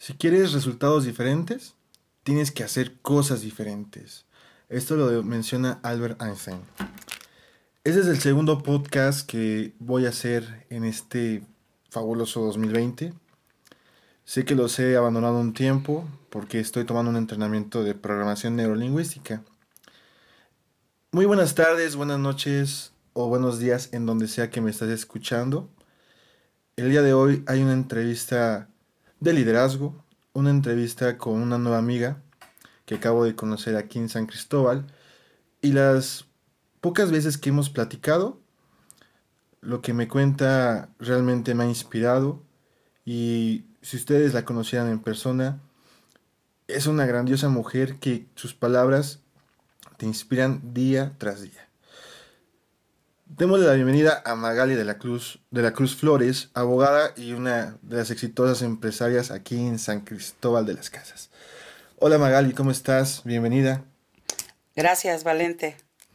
Si quieres resultados diferentes, tienes que hacer cosas diferentes. Esto lo menciona Albert Einstein. Este es el segundo podcast que voy a hacer en este fabuloso 2020. Sé que los he abandonado un tiempo porque estoy tomando un entrenamiento de programación neurolingüística. Muy buenas tardes, buenas noches o buenos días en donde sea que me estés escuchando. El día de hoy hay una entrevista de liderazgo, una entrevista con una nueva amiga que acabo de conocer aquí en San Cristóbal, y las pocas veces que hemos platicado, lo que me cuenta realmente me ha inspirado, y si ustedes la conocieran en persona, es una grandiosa mujer que sus palabras te inspiran día tras día. Démosle la bienvenida a Magali de la Cruz Flores, abogada y una de las exitosas empresarias aquí en San Cristóbal de las Casas. Hola Magali, ¿cómo estás? Bienvenida. Gracias, Valente.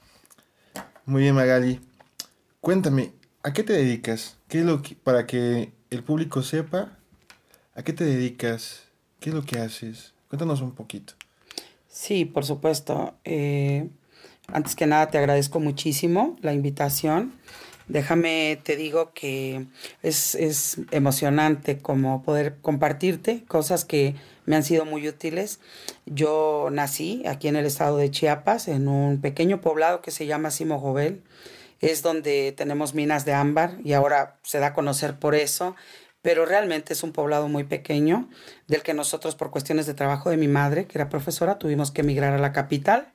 Muy bien, Magali. Cuéntame, ¿a qué te dedicas? ¿Qué es para que el público sepa, a qué te dedicas? ¿Qué es lo que haces? Cuéntanos un poquito. Sí, por supuesto. Antes que nada, te agradezco muchísimo la invitación. Déjame, te digo que es emocionante como poder compartirte cosas que me han sido muy útiles. Yo nací aquí en el estado de Chiapas, en un pequeño poblado que se llama Simojovel. Es donde tenemos minas de ámbar y ahora se da a conocer por eso, pero realmente es un poblado muy pequeño del que nosotros, por cuestiones de trabajo de mi madre, que era profesora, tuvimos que emigrar a la capital.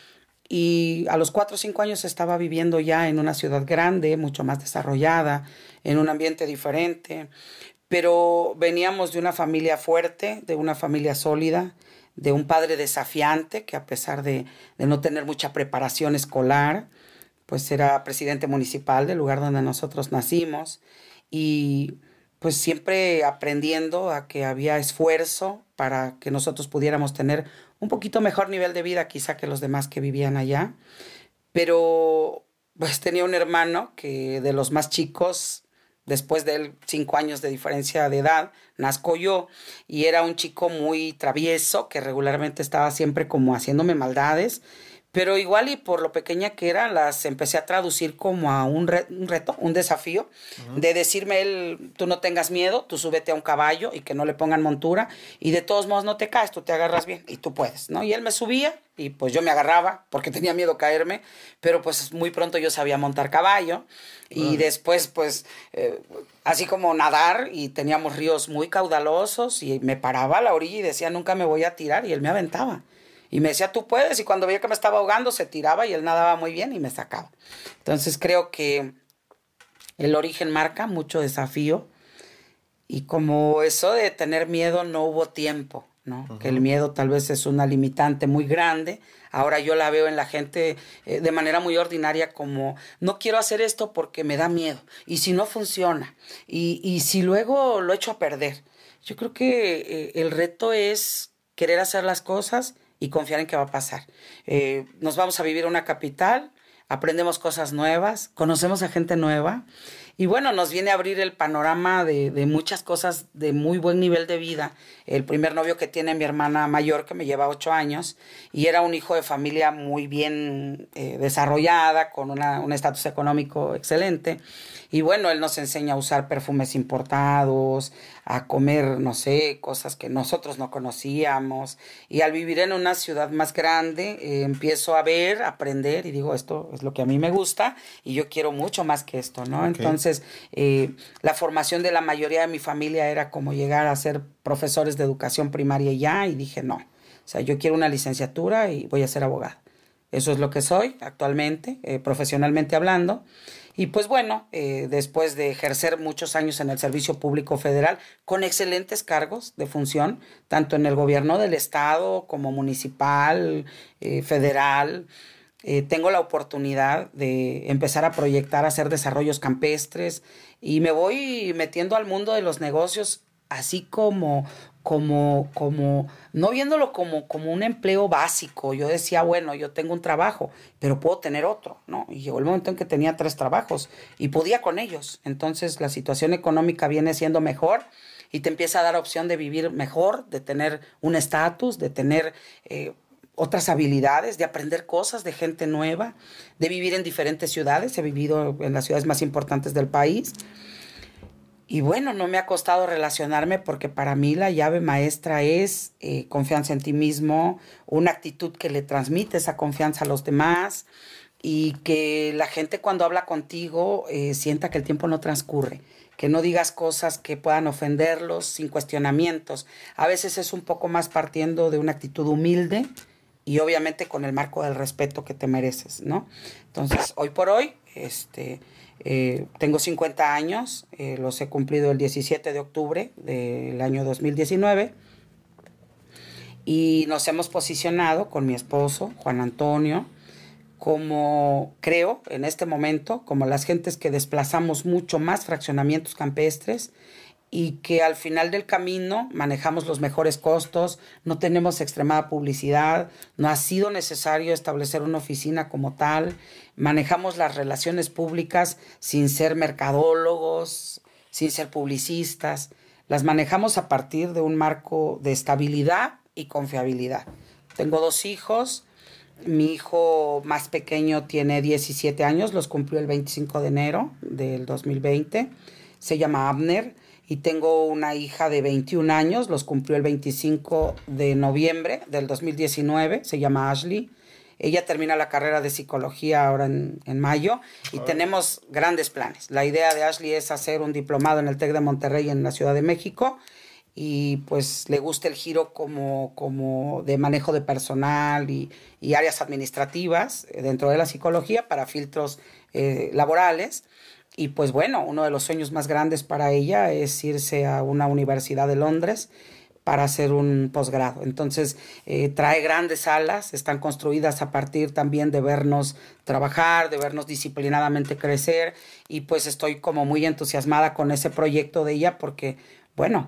Y a los 4 o 5 años estaba viviendo ya en una ciudad grande, mucho más desarrollada, en un ambiente diferente. Pero veníamos de una familia fuerte, de una familia sólida, de un padre desafiante que a pesar de no tener mucha preparación escolar, pues era presidente municipal del lugar donde nosotros nacimos. Y pues siempre aprendiendo a que había esfuerzo para que nosotros pudiéramos tener un poquito mejor nivel de vida quizá que los demás que vivían allá. Pero pues tenía un hermano que de los más chicos, después de él 5 años de diferencia de edad, nazco yo, y era un chico muy travieso que regularmente estaba siempre como haciéndome maldades, pero igual y por lo pequeña que era, las empecé a traducir como a un reto, un desafío, Ujú. de decirme él, tú no tengas miedo, tú súbete a un caballo y que no le pongan montura, y de todos modos no te caes, tú te agarras bien y tú puedes, ¿no? Y él me subía y pues yo me agarraba porque tenía miedo caerme, pero pues muy pronto yo sabía montar caballo, y Órale. después pues así como nadar, y teníamos ríos muy caudalosos y me paraba a la orilla y decía, nunca me voy a tirar, y él me aventaba. Y me decía, tú puedes, y cuando veía que me estaba ahogando, se tiraba y él nadaba muy bien y me sacaba. Entonces creo que el origen marca mucho desafío, y como eso de tener miedo no hubo tiempo, ¿no? Que el Ujú. miedo tal vez es una limitante muy grande. Ahora yo la veo en la gente de manera muy ordinaria como, no quiero hacer esto porque me da miedo. Y si no funciona, y si luego lo echo a perder. Yo creo que el reto es querer hacer las cosas y confiar en que va a pasar. Nos vamos a vivir a una capital, aprendemos cosas nuevas, conocemos a gente nueva, y bueno, nos viene a abrir el panorama de muchas cosas de muy buen nivel de vida. El primer novio que tiene mi hermana mayor, que me lleva 8 años, y era un hijo de familia muy bien desarrollada, con un estatus económico excelente. Y bueno, él nos enseña a usar perfumes importados, a comer, no sé, cosas que nosotros no conocíamos. Y al vivir en una ciudad más grande, empiezo a ver, a aprender, y digo, esto es lo que a mí me gusta y yo quiero mucho más que esto, ¿no? Ok. Entonces, la formación de la mayoría de mi familia era como llegar a ser profesores de educación primaria y ya, y dije, no, o sea, yo quiero una licenciatura y voy a ser abogada. Eso es lo que soy actualmente, profesionalmente hablando. Y pues bueno, después de ejercer muchos años en el Servicio Público Federal, con excelentes cargos de función, tanto en el gobierno del estado como municipal, federal, tengo la oportunidad de empezar a proyectar, a hacer desarrollos campestres, y me voy metiendo al mundo de los negocios así como, no viéndolo como un empleo básico. Yo decía, bueno, yo tengo un trabajo, pero puedo tener otro, ¿no? Y llegó el momento en que tenía 3 trabajos y podía con ellos. Entonces la situación económica viene siendo mejor, y te empieza a dar opción de vivir mejor, de tener un estatus, de tener otras habilidades, de aprender cosas de gente nueva, de vivir en diferentes ciudades. He vivido en las ciudades más importantes del país. Y bueno, no me ha costado relacionarme porque para mí la llave maestra es confianza en ti mismo, una actitud que le transmite esa confianza a los demás y que la gente cuando habla contigo sienta que el tiempo no transcurre, que no digas cosas que puedan ofenderlos sin cuestionamientos. A veces es un poco más partiendo de una actitud humilde y obviamente con el marco del respeto que te mereces, ¿no? Entonces, hoy por hoy, tengo 50 años, los he cumplido el 17 de octubre del año 2019 y nos hemos posicionado con mi esposo, Juan Antonio, como creo en este momento, como las gentes que desplazamos mucho más fraccionamientos campestres y que al final del camino manejamos los mejores costos, no tenemos extremada publicidad, no ha sido necesario establecer una oficina como tal, manejamos las relaciones públicas sin ser mercadólogos, sin ser publicistas, las manejamos a partir de un marco de estabilidad y confiabilidad. Tengo 2 hijos, mi hijo más pequeño tiene 17 años, los cumplió el 25 de enero del 2020, se llama Abner. Y tengo una hija de 21 años, los cumplió el 25 de noviembre del 2019, se llama Ashley. Ella termina la carrera de psicología ahora en mayo y tenemos grandes planes. La idea de Ashley es hacer un diplomado en el TEC de Monterrey en la Ciudad de México y pues le gusta el giro como de manejo de personal y áreas administrativas dentro de la psicología para filtros laborales. Y pues bueno, uno de los sueños más grandes para ella es irse a una universidad de Londres para hacer un posgrado. Entonces, trae grandes alas, están construidas a partir también de vernos trabajar, de vernos disciplinadamente crecer y pues estoy como muy entusiasmada con ese proyecto de ella porque, bueno,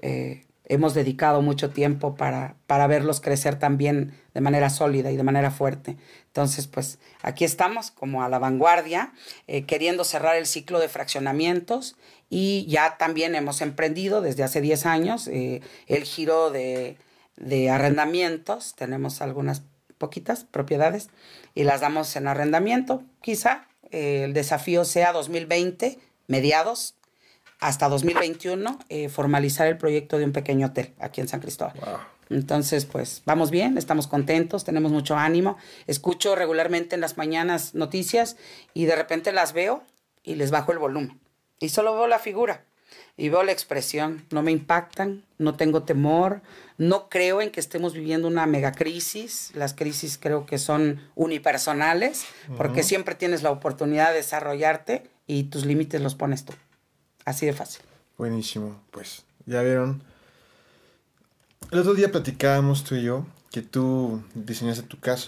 hemos dedicado mucho tiempo para verlos crecer también de manera sólida y de manera fuerte. Entonces, pues aquí estamos como a la vanguardia, queriendo cerrar el ciclo de fraccionamientos y ya también hemos emprendido desde hace 10 años el giro de arrendamientos. Tenemos algunas poquitas propiedades y las damos en arrendamiento. Quizá el desafío sea 2020, mediados, hasta 2021, formalizar el proyecto de un pequeño hotel aquí en San Cristóbal. Wow. Entonces, pues, vamos bien, estamos contentos, tenemos mucho ánimo. Escucho regularmente en las mañanas noticias y de repente las veo y les bajo el volumen. Y solo veo la figura y veo la expresión. No me impactan, no tengo temor, no creo en que estemos viviendo una megacrisis. Las crisis creo que son unipersonales, porque siempre tienes la oportunidad de desarrollarte y tus límites los pones tú. Así de fácil. Buenísimo, pues ya vieron. El otro día platicábamos tú y yo que tú diseñaste tu casa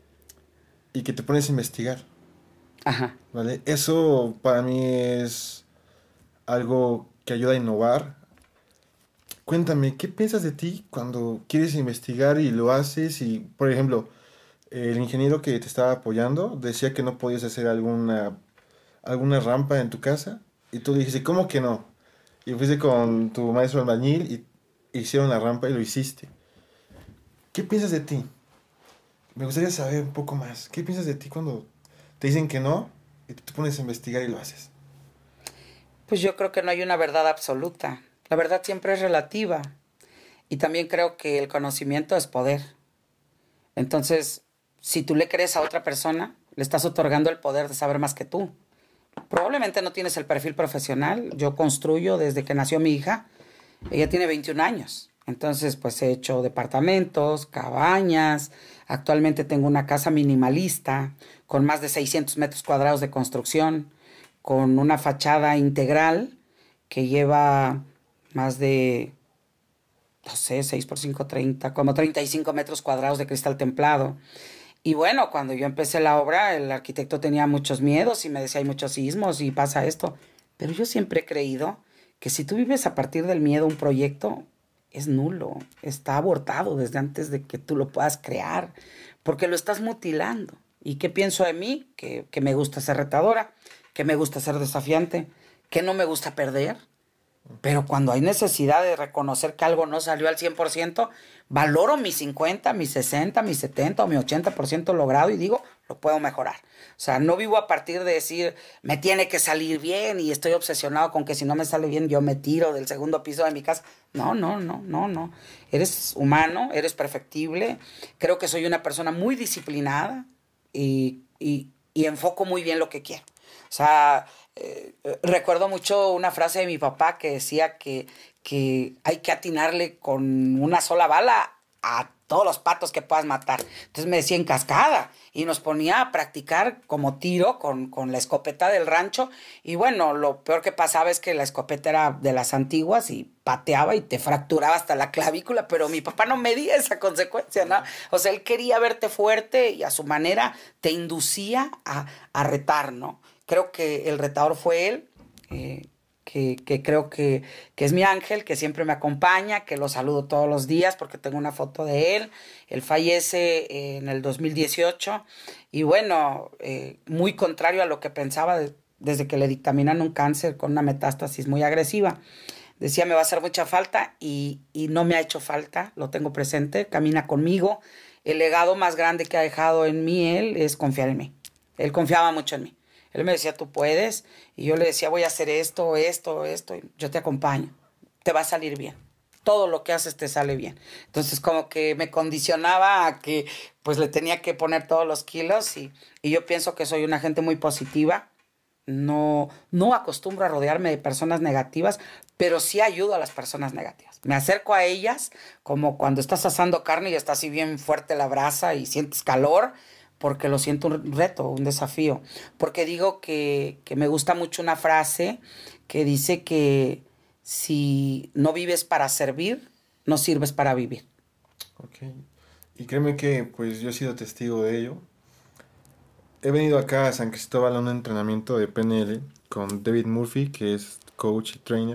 y que te pones a investigar. Ajá. ¿Vale? Eso para mí es algo que ayuda a innovar. Cuéntame, ¿qué piensas de ti cuando quieres investigar y lo haces? Y, por ejemplo, el ingeniero que te estaba apoyando decía que no podías hacer alguna rampa en tu casa. Y tú dijiste, ¿cómo que no? Y fuiste con tu maestro albañil y hicieron la rampa y lo hiciste. ¿Qué piensas de ti? Me gustaría saber un poco más. ¿Qué piensas de ti cuando te dicen que no y tú te pones a investigar y lo haces? Pues yo creo que no hay una verdad absoluta. La verdad siempre es relativa. Y también creo que el conocimiento es poder. Entonces, si tú le crees a otra persona, le estás otorgando el poder de saber más que tú. Probablemente no tienes el perfil profesional. Yo construyo desde que nació mi hija. Ella tiene 21 años. Entonces, pues he hecho departamentos, cabañas. Actualmente tengo una casa minimalista con más de 600 metros cuadrados de construcción, con una fachada integral que lleva más de, no sé, 6 por 5, 30, como 35 metros cuadrados de cristal templado. Y bueno, cuando yo empecé la obra, el arquitecto tenía muchos miedos y me decía, hay muchos sismos y pasa esto. Pero yo siempre he creído que si tú vives a partir del miedo un proyecto, es nulo, está abortado desde antes de que tú lo puedas crear, porque lo estás mutilando. ¿Y qué pienso de mí? Que me gusta ser retadora, que me gusta ser desafiante, que no me gusta perder. Pero cuando hay necesidad de reconocer que algo no salió al 100%, valoro mi 50, mi 60, mi 70 o mi 80% logrado y digo, lo puedo mejorar. O sea, no vivo a partir de decir, me tiene que salir bien y estoy obsesionado con que si no me sale bien yo me tiro del segundo piso de mi casa. No, no, no, no, no. Eres humano, eres perfectible. Creo que soy una persona muy disciplinada y enfoco muy bien lo que quiero. O sea, recuerdo mucho una frase de mi papá que decía que hay que atinarle con una sola bala a todos los patos que puedas matar. Entonces me decía en cascada y nos ponía a practicar como tiro con la escopeta del rancho. Y bueno, lo peor que pasaba es que la escopeta era de las antiguas y pateaba y te fracturaba hasta la clavícula, pero mi papá no medía esa consecuencia, ¿no? O sea, él quería verte fuerte y a su manera te inducía a retar, ¿no? Creo que el retador fue él, que creo que es mi ángel, que siempre me acompaña, que lo saludo todos los días porque tengo una foto de él. Él fallece en el 2018 y bueno, muy contrario a lo que pensaba desde que le dictaminan un cáncer con una metástasis muy agresiva. Decía, me va a hacer mucha falta y no me ha hecho falta, lo tengo presente, camina conmigo. El legado más grande que ha dejado en mí él es confiar en mí. Él confiaba mucho en mí. Él me decía, tú puedes. Y yo le decía, voy a hacer esto, esto, esto. Y yo te acompaño. Te va a salir bien. Todo lo que haces te sale bien. Entonces como que me condicionaba a que pues le tenía que poner todos los kilos. Y yo pienso que soy una gente muy positiva. No acostumbro a rodearme de personas negativas, pero sí ayudo a las personas negativas. Me acerco a ellas como cuando estás asando carne y está así bien fuerte la brasa y sientes calor porque lo siento un reto, un desafío. Porque digo que me gusta mucho una frase que dice que si no vives para servir, no sirves para vivir. Ok. Y créeme que pues yo he sido testigo de ello. He venido acá a San Cristóbal a un entrenamiento de PNL con David Murphy, que es coach y trainer.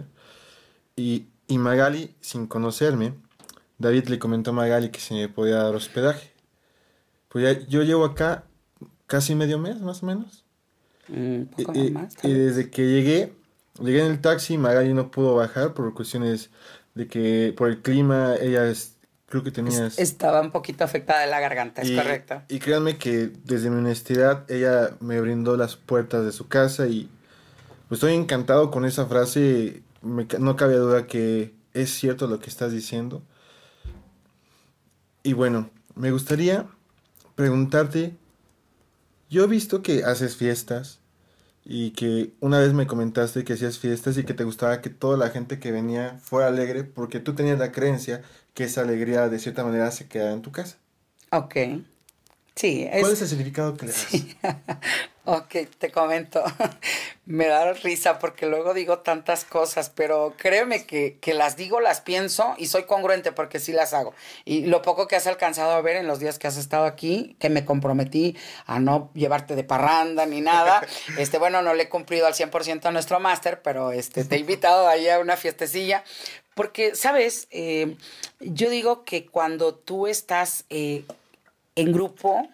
Y Magali, sin conocerme, David le comentó a Magali que se me podía dar hospedaje. Pues ya, yo llevo acá casi medio mes, más o menos. Un Y, poco y- más, y tal vez. desde que llegué en el taxi, Magali no pudo bajar por cuestiones de que por el clima, creo que tenías... Estaba un poquito afectada de la garganta, es Y, correcto. y créanme que desde mi honestidad, ella me brindó las puertas de su casa y pues estoy encantado con esa frase. No cabe duda que es cierto lo que estás diciendo. Y bueno, me gustaría preguntarte, yo he visto que haces fiestas y que una vez me comentaste que hacías fiestas y que te gustaba que toda la gente que venía fuera alegre porque tú tenías la creencia que esa alegría de cierta manera se quedaba en tu casa. Ok. Sí, ¿Cuál es... es el significado que le das? Sí. Ok, te comento. Me da risa porque luego digo tantas cosas, pero créeme que las digo, las pienso y soy congruente porque sí las hago. Y lo poco que has alcanzado a ver en los días que has estado aquí, que me comprometí a no llevarte de parranda ni nada, bueno, no le he cumplido al 100% a nuestro máster, pero te he invitado ahí a una fiestecilla. Porque, ¿sabes? Yo digo que cuando tú estás en grupo,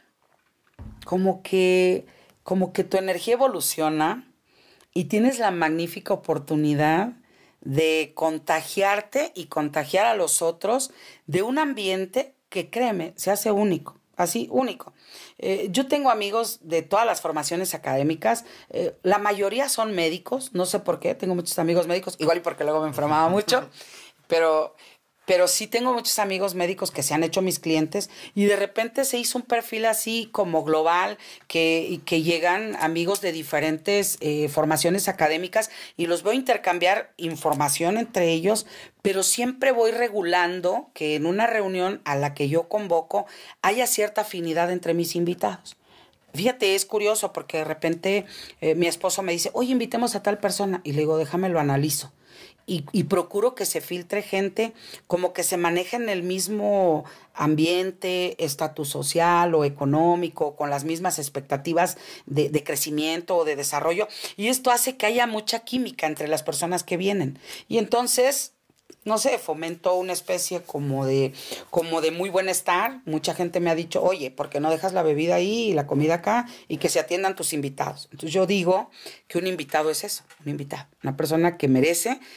como que, como que tu energía evoluciona y tienes la magnífica oportunidad de contagiarte y contagiar a los otros de un ambiente que, créeme, se hace único, así, único. Yo tengo amigos de todas las formaciones académicas, la mayoría son médicos, no sé por qué, tengo muchos amigos médicos, igual y porque luego me enfermaba mucho, pero, pero sí tengo muchos amigos médicos que se han hecho mis clientes y de repente se hizo un perfil así como global y que llegan amigos de diferentes formaciones académicas y los veo intercambiar información entre ellos, pero siempre voy regulando que en una reunión a la que yo convoco haya cierta afinidad entre mis invitados. Fíjate, es curioso porque de repente mi esposo me dice, oye, invitemos a tal persona. Y le digo, déjame lo analizo. Y procuro que se filtre gente como que se maneja en el mismo ambiente, estatus social o económico, con las mismas expectativas de crecimiento o de desarrollo. Y esto hace que haya mucha química entre las personas que vienen. Y entonces no sé, fomentó una especie como de muy bienestar. Mucha gente me ha dicho, oye, ¿por qué no dejas la bebida ahí y la comida acá y que se atiendan tus invitados? Entonces yo digo que un invitado es eso, un invitado, una persona que merece.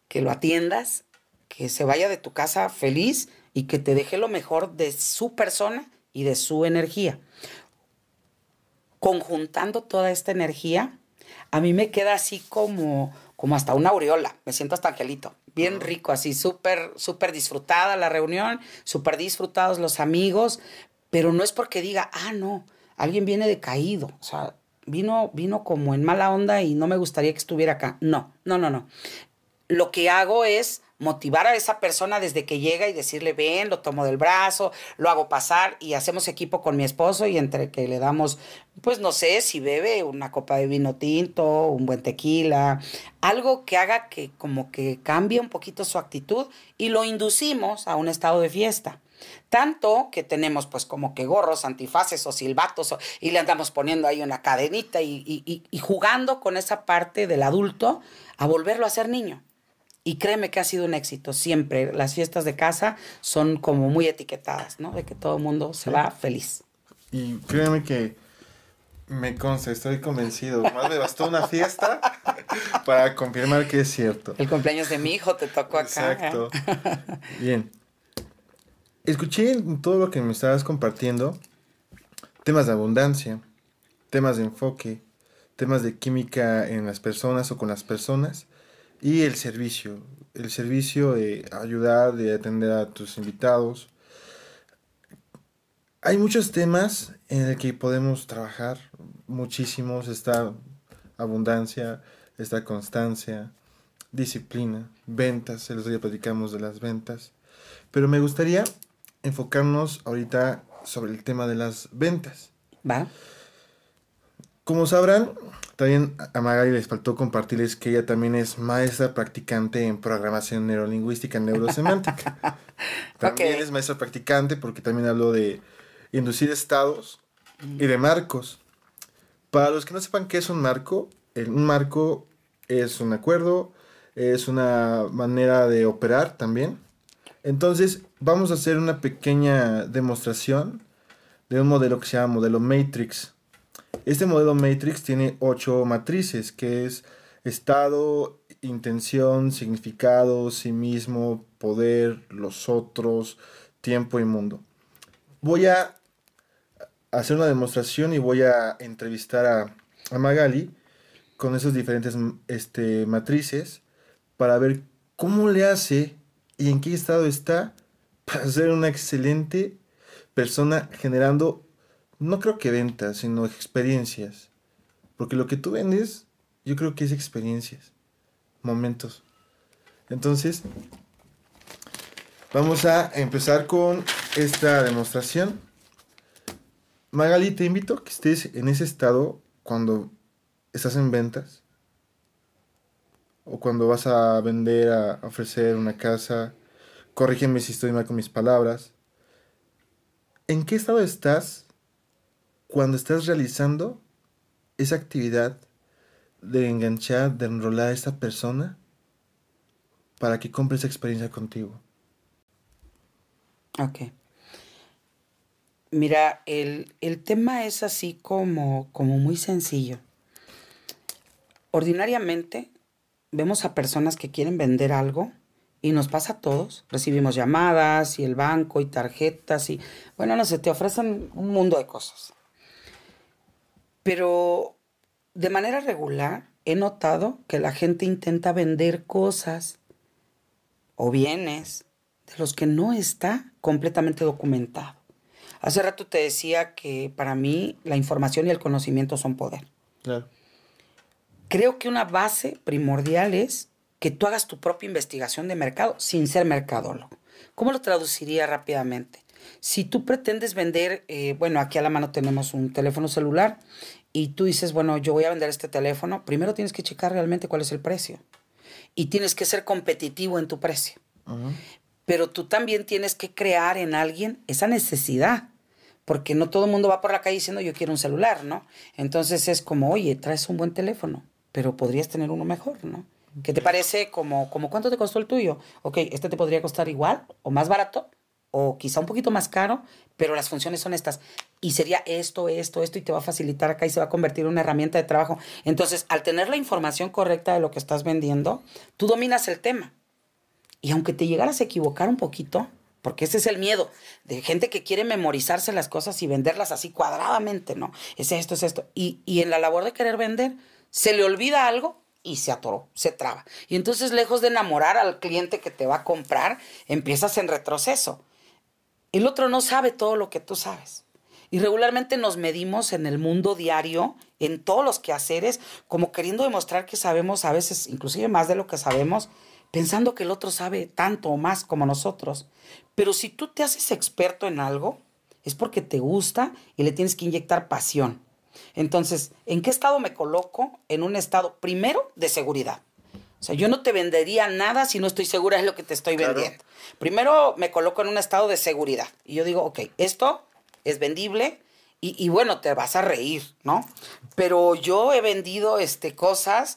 que lo atiendas, que se vaya de tu casa feliz y que te deje lo mejor de su persona y de su energía. Conjuntando toda esta energía, a mí me queda así como hasta una aureola. Me siento hasta angelito. Bien rico, así súper, súper disfrutada la reunión, súper disfrutados los amigos, pero no es porque diga, no, alguien viene decaído, o sea, vino como en mala onda y no me gustaría que estuviera acá. No. Lo que hago es motivar a esa persona desde que llega y decirle, ven, lo tomo del brazo, lo hago pasar y hacemos equipo con mi esposo y entre que le damos, pues no sé, si bebe una copa de vino tinto, un buen tequila, algo que haga que como que cambie un poquito su actitud y lo inducimos a un estado de fiesta. Tanto que tenemos pues como que gorros, antifaces o silbatos y le andamos poniendo ahí una cadenita y jugando con esa parte del adulto a volverlo a ser niño. Y créeme que ha sido un éxito siempre. Las fiestas de casa son como muy etiquetadas, ¿no? De que todo el mundo se va feliz. Y créeme que me consta, estoy convencido. Más me bastó una fiesta para confirmar que es cierto. El cumpleaños de mi hijo te tocó acá. Exacto. Bien. Escuché en todo lo que me estabas compartiendo temas de abundancia, temas de enfoque, temas de química en las personas o con las personas y el servicio de ayudar, de atender a tus invitados. Hay muchos temas en el que podemos trabajar, muchísimos. Está abundancia, está constancia, disciplina, ventas. El otro día platicamos de las ventas. Pero me gustaría enfocarnos ahorita sobre el tema de las ventas. ¿Va? Como sabrán, también a Magali les faltó compartirles que ella también es maestra practicante en programación neurolingüística neurosemántica. También es maestra practicante porque también habló de inducir estados y de marcos. Para los que no sepan qué es un marco es un acuerdo, es una manera de operar también. Entonces vamos a hacer una pequeña demostración de un modelo que se llama modelo Matrix. Este modelo Matrix tiene 8 matrices, que es estado, intención, significado, sí mismo, poder, los otros, tiempo y mundo. Voy a hacer una demostración y voy a entrevistar a Magali con esos diferentes matrices para ver cómo le hace y en qué estado está para ser una excelente persona generando, no creo que ventas, sino experiencias. Porque lo que tú vendes, yo creo que es experiencias, momentos. Entonces, vamos a empezar con esta demostración. Magali, te invito a que estés en ese estado cuando estás en ventas o cuando vas a vender, a ofrecer una casa. Corrígeme si estoy mal con mis palabras. ¿En qué estado estás cuando estás realizando esa actividad de enganchar, de enrolar a esta persona para que compre esa experiencia contigo? Ok. Mira, el tema es así como muy sencillo. Ordinariamente vemos a personas que quieren vender algo y nos pasa a todos. Recibimos llamadas y el banco y tarjetas y, bueno, no sé, te ofrecen un mundo de cosas. Pero de manera regular he notado que la gente intenta vender cosas o bienes de los que no está completamente documentado. Hace rato te decía que para mí la información y el conocimiento son poder. Claro. Creo que una base primordial es que tú hagas tu propia investigación de mercado sin ser mercadólogo. ¿Cómo lo traduciría rápidamente? Si tú pretendes vender, bueno, aquí a la mano tenemos un teléfono celular y tú dices, bueno, yo voy a vender este teléfono, primero tienes que checar realmente cuál es el precio y tienes que ser competitivo en tu precio. Uh-huh. Pero tú también tienes que crear en alguien esa necesidad, porque no todo el mundo va por la calle diciendo yo quiero un celular, ¿no? Entonces es como, oye, traes un buen teléfono, pero podrías tener uno mejor, ¿no? ¿Qué te parece como cuánto te costó el tuyo? Ok, este te podría costar igual o más barato o quizá un poquito más caro, pero las funciones son estas. Y sería esto y te va a facilitar acá y se va a convertir en una herramienta de trabajo. Entonces, al tener la información correcta de lo que estás vendiendo, tú dominas el tema. Y aunque te llegaras a equivocar un poquito, porque ese es el miedo de gente que quiere memorizarse las cosas y venderlas así cuadradamente, ¿no? Es esto, es esto. Y en la labor de querer vender, se le olvida algo y se atoró, se traba. Y entonces, lejos de enamorar al cliente que te va a comprar, empiezas en retroceso. El otro no sabe todo lo que tú sabes. Y regularmente nos medimos en el mundo diario, en todos los quehaceres, como queriendo demostrar que sabemos a veces, inclusive más de lo que sabemos, pensando que el otro sabe tanto o más como nosotros. Pero si tú te haces experto en algo, es porque te gusta y le tienes que inyectar pasión. Entonces, ¿en qué estado me coloco? En un estado, primero, de seguridad. O sea, yo no te vendería nada si no estoy segura de lo que te estoy vendiendo. Primero me coloco en un estado de seguridad. Y yo digo, ok, esto es vendible y bueno, te vas a reír, ¿no? Pero yo he vendido cosas,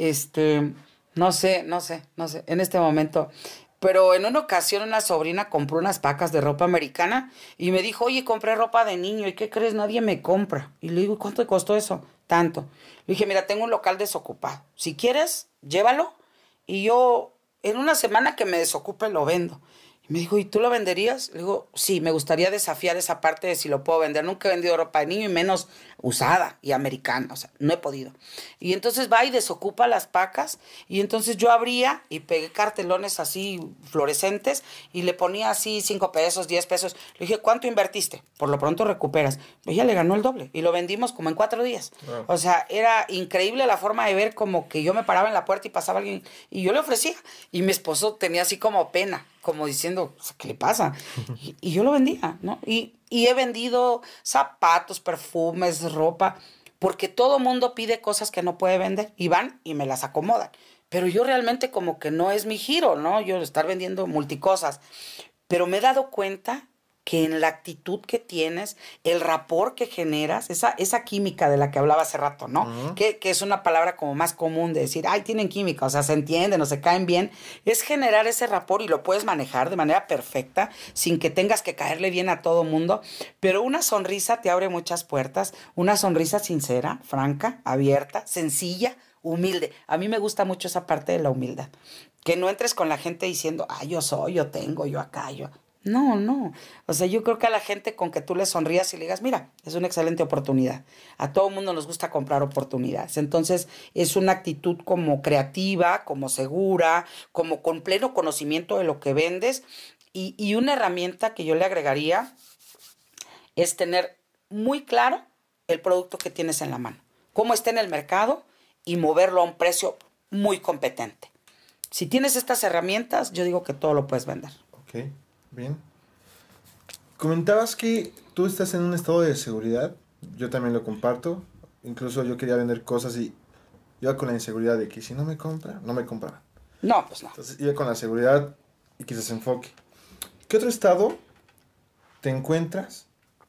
no sé, en este momento. Pero en una ocasión una sobrina compró unas pacas de ropa americana y me dijo, oye, compré ropa de niño, ¿y qué crees? Nadie me compra. Y le digo, ¿cuánto te costó eso? Tanto. Le dije, mira, tengo un local desocupado. Si quieres, llévalo y yo en una semana que me desocupe lo vendo. Y me dijo, ¿y tú lo venderías? Le digo, sí, me gustaría desafiar esa parte de si lo puedo vender. Nunca he vendido ropa de niño y menos usada y americana. O sea, no he podido. Y entonces va y desocupa las pacas. Y entonces yo abría y pegué cartelones así fluorescentes y le ponía así 5 pesos, 10 pesos. Le dije, ¿cuánto invertiste? Por lo pronto recuperas. Ella le ganó el doble y lo vendimos como en 4 días. Wow. O sea, era increíble la forma de ver, como que yo me paraba en la puerta y pasaba alguien y yo le ofrecía. Y mi esposo tenía así como pena, como diciendo, ¿qué le pasa? Y yo lo vendía, ¿no? Y he vendido zapatos, perfumes, ropa, porque todo mundo pide cosas que no puede vender y van y me las acomodan. Pero yo realmente como que no es mi giro, ¿no? Yo estar vendiendo multicosas. Pero me he dado cuenta que en la actitud que tienes, el rapport que generas, esa química de la que hablaba hace rato, ¿no? Uh-huh. Que es una palabra como más común de decir, ay, tienen química, o sea, se entienden o se caen bien. Es generar ese rapport y lo puedes manejar de manera perfecta sin que tengas que caerle bien a todo mundo. Pero una sonrisa te abre muchas puertas, una sonrisa sincera, franca, abierta, sencilla, humilde. A mí me gusta mucho esa parte de la humildad. Que no entres con la gente diciendo, yo soy, yo tengo, yo acá, yo... No. O sea, yo creo que a la gente con que tú le sonrías y le digas, mira, es una excelente oportunidad. A todo mundo nos gusta comprar oportunidades. Entonces, es una actitud como creativa, como segura, como con pleno conocimiento de lo que vendes. Y una herramienta que yo le agregaría es tener muy claro el producto que tienes en la mano. Cómo está en el mercado y moverlo a un precio muy competente. Si tienes estas herramientas, yo digo que todo lo puedes vender. Ok. Bien. Comentabas que tú estás en un estado de seguridad. Yo también lo comparto. Incluso yo quería vender cosas y iba con la inseguridad de que si no me compra, no me compraban. No, pues no. Entonces iba con la seguridad y quizás enfoque. ¿Qué otro estado te encuentras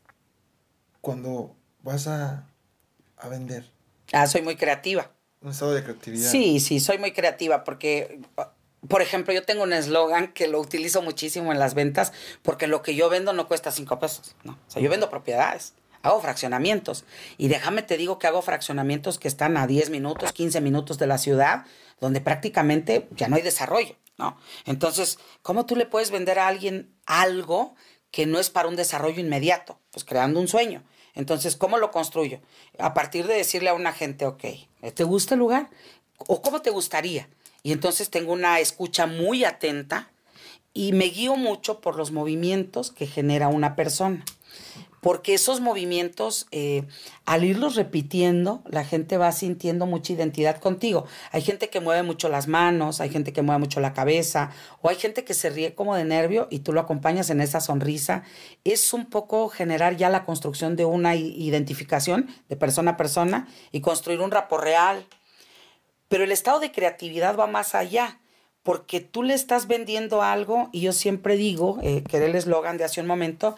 cuando vas a vender? Soy muy creativa. Un estado de creatividad. Sí, soy muy creativa porque... Por ejemplo, yo tengo un eslogan que lo utilizo muchísimo en las ventas porque lo que yo vendo no cuesta 5 pesos, ¿no? O sea, yo vendo propiedades, hago fraccionamientos. Y déjame te digo que hago fraccionamientos que están a 10 minutos, 15 minutos de la ciudad, donde prácticamente ya no hay desarrollo, ¿no? Entonces, ¿cómo tú le puedes vender a alguien algo que no es para un desarrollo inmediato? Pues creando un sueño. Entonces, ¿cómo lo construyo? A partir de decirle a una gente, ok, ¿te gusta el lugar? ¿O cómo te gustaría? Y entonces tengo una escucha muy atenta y me guío mucho por los movimientos que genera una persona. Porque esos movimientos, al irlos repitiendo, la gente va sintiendo mucha identidad contigo. Hay gente que mueve mucho las manos, hay gente que mueve mucho la cabeza, o hay gente que se ríe como de nervio y tú lo acompañas en esa sonrisa. Es un poco generar ya la construcción de una identificación de persona a persona y construir un rapport real. Pero el estado de creatividad va más allá, porque tú le estás vendiendo algo, y yo siempre digo, que era el eslogan de hace un momento,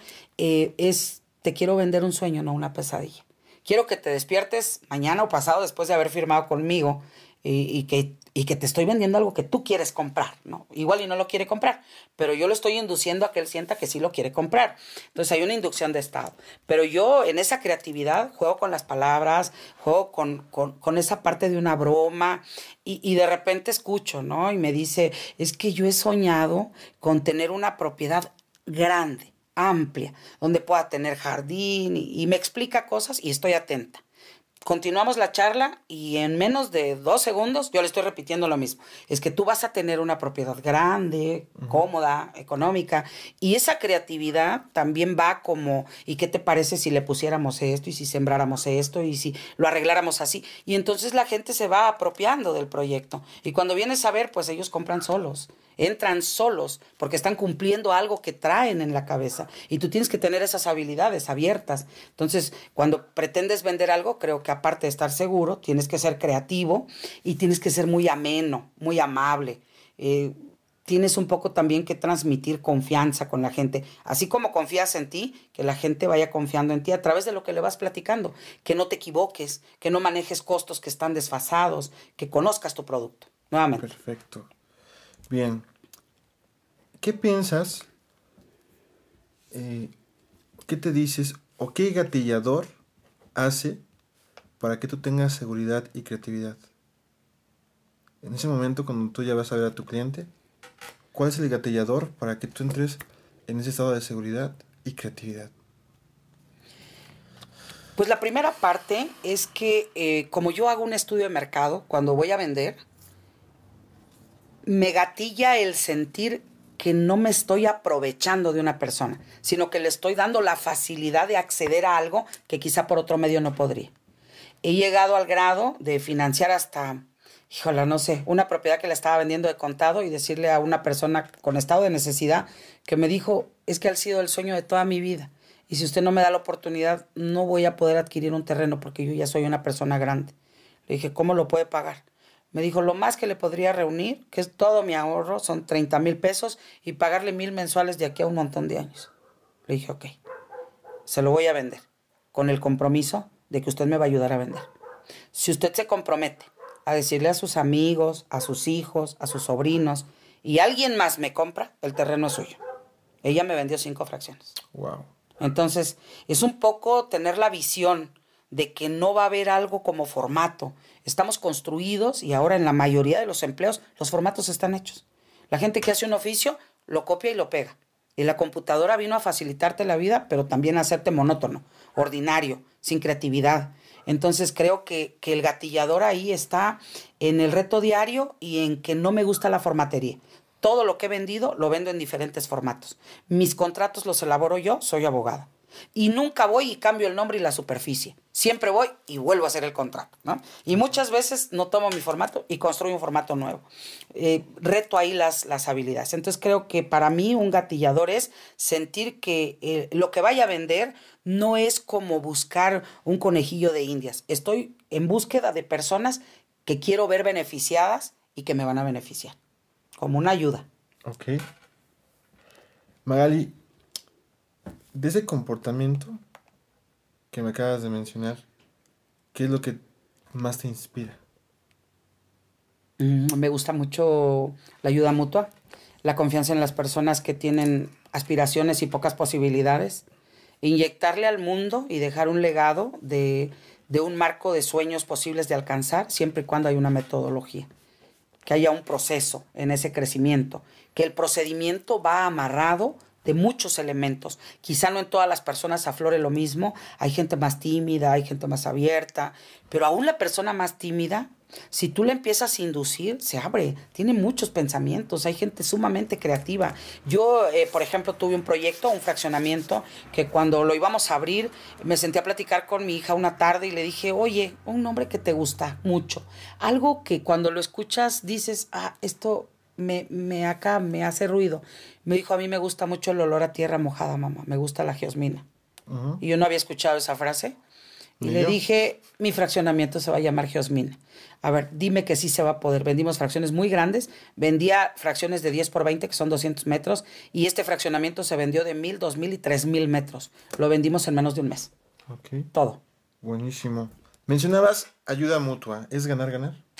te quiero vender un sueño, no una pesadilla. Quiero que te despiertes mañana o pasado después de haber firmado conmigo y que te estoy vendiendo algo que tú quieres comprar, ¿no? Igual y no lo quiere comprar, pero yo lo estoy induciendo a que él sienta que sí lo quiere comprar. Entonces hay una inducción de estado. Pero yo en esa creatividad juego con las palabras, juego con esa parte de una broma y de repente escucho, ¿no? Y me dice, es que yo he soñado con tener una propiedad grande, amplia, donde pueda tener jardín y me explica cosas y estoy atenta. Continuamos la charla y en menos de 2 segundos yo le estoy repitiendo lo mismo. Es que tú vas a tener una propiedad grande, cómoda, económica, y esa creatividad también va como, ¿y qué te parece si le pusiéramos esto y si sembráramos esto y si lo arregláramos así? Y entonces la gente se va apropiando del proyecto. Y cuando vienes a ver, pues ellos compran solos. Entran solos porque están cumpliendo algo que traen en la cabeza y tú tienes que tener esas habilidades abiertas. Entonces, cuando pretendes vender algo, creo que aparte de estar seguro, tienes que ser creativo y tienes que ser muy ameno, muy amable. Tienes un poco también que transmitir confianza con la gente, así como confías en ti, que la gente vaya confiando en ti a través de lo que le vas platicando, que no te equivoques, que no manejes costos que están desfasados, que conozcas tu producto. Nuevamente. Perfecto. Bien. ¿Qué piensas? ¿Qué te dices o qué gatillador hace para que tú tengas seguridad y creatividad? En ese momento, cuando tú ya vas a ver a tu cliente, ¿cuál es el gatillador para que tú entres en ese estado de seguridad y creatividad? Pues la primera parte es que como yo hago un estudio de mercado, cuando voy a vender, me gatilla el sentir que no me estoy aprovechando de una persona, sino que le estoy dando la facilidad de acceder a algo que quizá por otro medio no podría. He llegado al grado de financiar hasta, híjola, no sé, una propiedad que la estaba vendiendo de contado y decirle a una persona con estado de necesidad que me dijo, es que ha sido el sueño de toda mi vida. Y si usted no me da la oportunidad, no voy a poder adquirir un terreno porque yo ya soy una persona grande. Le dije, ¿cómo lo puede pagar? Me dijo, lo más que le podría reunir, que es todo mi ahorro, son 30,000 pesos y pagarle 1,000 mensuales de aquí a un montón de años. Le dije, ok, se lo voy a vender, con el compromiso de que usted me va a ayudar a vender. Si usted se compromete a decirle a sus amigos, a sus hijos, a sus sobrinos, y alguien más me compra, el terreno es suyo. Ella me vendió 5 fracciones. Wow. Entonces, es un poco tener la visión de que no va a haber algo como formato. Estamos construidos y ahora en la mayoría de los empleos los formatos están hechos. La gente que hace un oficio lo copia y lo pega. Y la computadora vino a facilitarte la vida, pero también a hacerte monótono, ordinario, sin creatividad. Entonces creo que el gatillador ahí está en el reto diario y en que no me gusta la formatería. Todo lo que he vendido lo vendo en diferentes formatos. Mis contratos los elaboro yo, soy abogado. Y nunca voy y cambio el nombre y la superficie. Siempre voy y vuelvo a hacer el contrato, ¿no? Y muchas veces no tomo mi formato y construyo un formato nuevo. Reto ahí las habilidades. Entonces creo que para mí un gatillador es sentir que lo que vaya a vender no es como buscar un conejillo de indias. Estoy en búsqueda de personas que quiero ver beneficiadas y que me van a beneficiar. Como una ayuda. Ok. Magali, de ese comportamiento que me acabas de mencionar, ¿qué es lo que más te inspira? Me gusta mucho la ayuda mutua, la confianza en las personas que tienen aspiraciones y pocas posibilidades, inyectarle al mundo y dejar un legado de un marco de sueños posibles de alcanzar, siempre y cuando hay una metodología, que haya un proceso en ese crecimiento, que el procedimiento va amarrado de muchos elementos. Quizá no en todas las personas aflore lo mismo, hay gente más tímida, hay gente más abierta, pero aún la persona más tímida, si tú le empiezas a inducir, se abre, tiene muchos pensamientos, hay gente sumamente creativa. Yo, por ejemplo, tuve un proyecto, un fraccionamiento, que cuando lo íbamos a abrir, me senté a platicar con mi hija una tarde y le dije, oye, un nombre que te gusta mucho, algo que cuando lo escuchas dices, esto acá me hace ruido. Me dijo, a mí me gusta mucho el olor a tierra mojada, mamá, me gusta la geosmina. Y yo no había escuchado esa frase. Y le dije, mi fraccionamiento se va a llamar Geosmina. A ver, dime que sí se va a poder. Vendimos fracciones muy grandes. Vendía fracciones de 10 por 20, que son 200 metros. Y este fraccionamiento se vendió de 1,000, 2,000 y 3,000 metros. Lo vendimos en menos de un mes. Ok. Todo. Buenísimo. Mencionabas ayuda mutua. ¿Es ganar, ganar?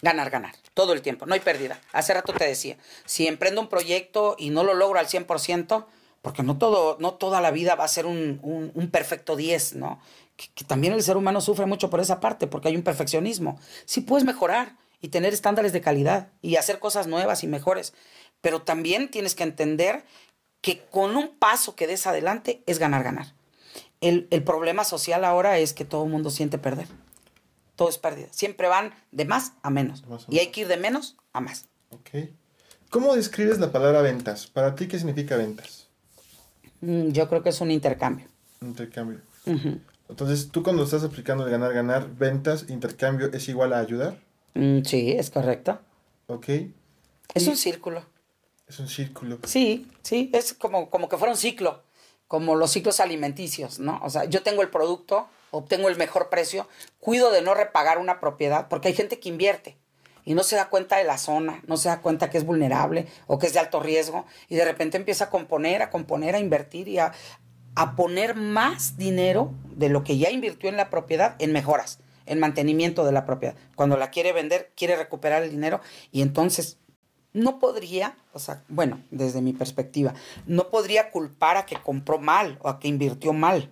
Ganar, ganar, todo el tiempo, no hay pérdida. Hace rato te decía, si emprendo un proyecto y no lo logro al 100%, porque no toda la vida va a ser un perfecto 10, ¿no? Que también el ser humano sufre mucho por esa parte, porque hay un perfeccionismo. Sí puedes mejorar y tener estándares de calidad y hacer cosas nuevas y mejores, pero también tienes que entender que con un paso que des adelante es ganar, ganar. El problema social ahora es que todo el mundo siente perder. Todo es pérdida. Siempre van de más a menos. Y hay que ir de menos a más. Ok. ¿Cómo describes la palabra ventas? Para ti, ¿qué significa ventas? Yo creo que es un intercambio. Intercambio. Entonces, tú cuando estás aplicando el ganar, ganar, ventas, intercambio, ¿es igual a ayudar? Sí, es correcto. Ok. Es Y un círculo. es un círculo. Sí, sí, es como que fuera un ciclo, como los ciclos alimenticios, ¿no? O sea, yo tengo el producto, obtengo el mejor precio, cuido de no repagar una propiedad, porque hay gente que invierte y no se da cuenta de la zona, no se da cuenta que es vulnerable o que es de alto riesgo, y de repente empieza a componer, a invertir y a poner más dinero de lo que ya invirtió en la propiedad en mejoras, en mantenimiento de la propiedad. Cuando la quiere vender, quiere recuperar el dinero y entonces no podría, o sea, bueno, desde mi perspectiva, no podría culpar a que compró mal o a que invirtió mal.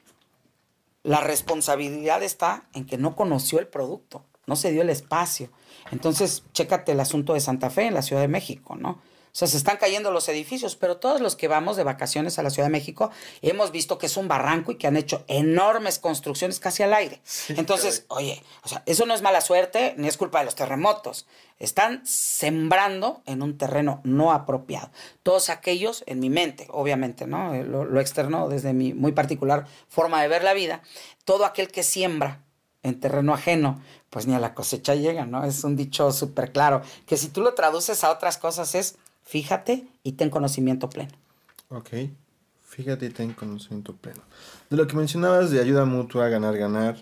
La responsabilidad está en que no conoció el producto, no se dio el espacio. Entonces, chécate el asunto de Santa Fe en la Ciudad de México, ¿no? O sea, se están cayendo los edificios, pero todos los que vamos de vacaciones a la Ciudad de México hemos visto que es un barranco y que han hecho enormes construcciones casi al aire. Sí, Entonces, correcto. oye, o sea, eso no es mala suerte ni es culpa de los terremotos. Están sembrando en un terreno no apropiado. Todos aquellos, en mi mente, obviamente, ¿no? Lo externo desde mi muy particular forma de ver la vida, todo aquel que siembra en terreno ajeno, pues ni a la cosecha llega, ¿no? Es un dicho súper claro, que si tú lo traduces a otras cosas es, fíjate y ten conocimiento pleno. Ok. Fíjate y ten conocimiento pleno. De lo que mencionabas de ayuda mutua, ganar, ganar,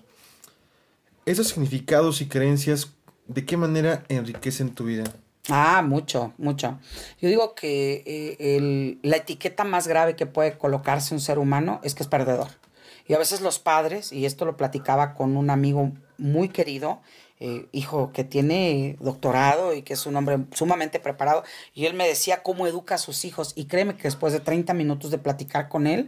esos significados y creencias, ¿de qué manera enriquecen tu vida? Ah, mucho, mucho. Yo digo que la etiqueta más grave que puede colocarse un ser humano es que es perdedor. Y a veces los padres, y esto lo platicaba con un amigo muy querido, hijo que tiene doctorado y que es un hombre sumamente preparado, y él me decía cómo educa a sus hijos. Y créeme que después de 30 minutos de platicar con él,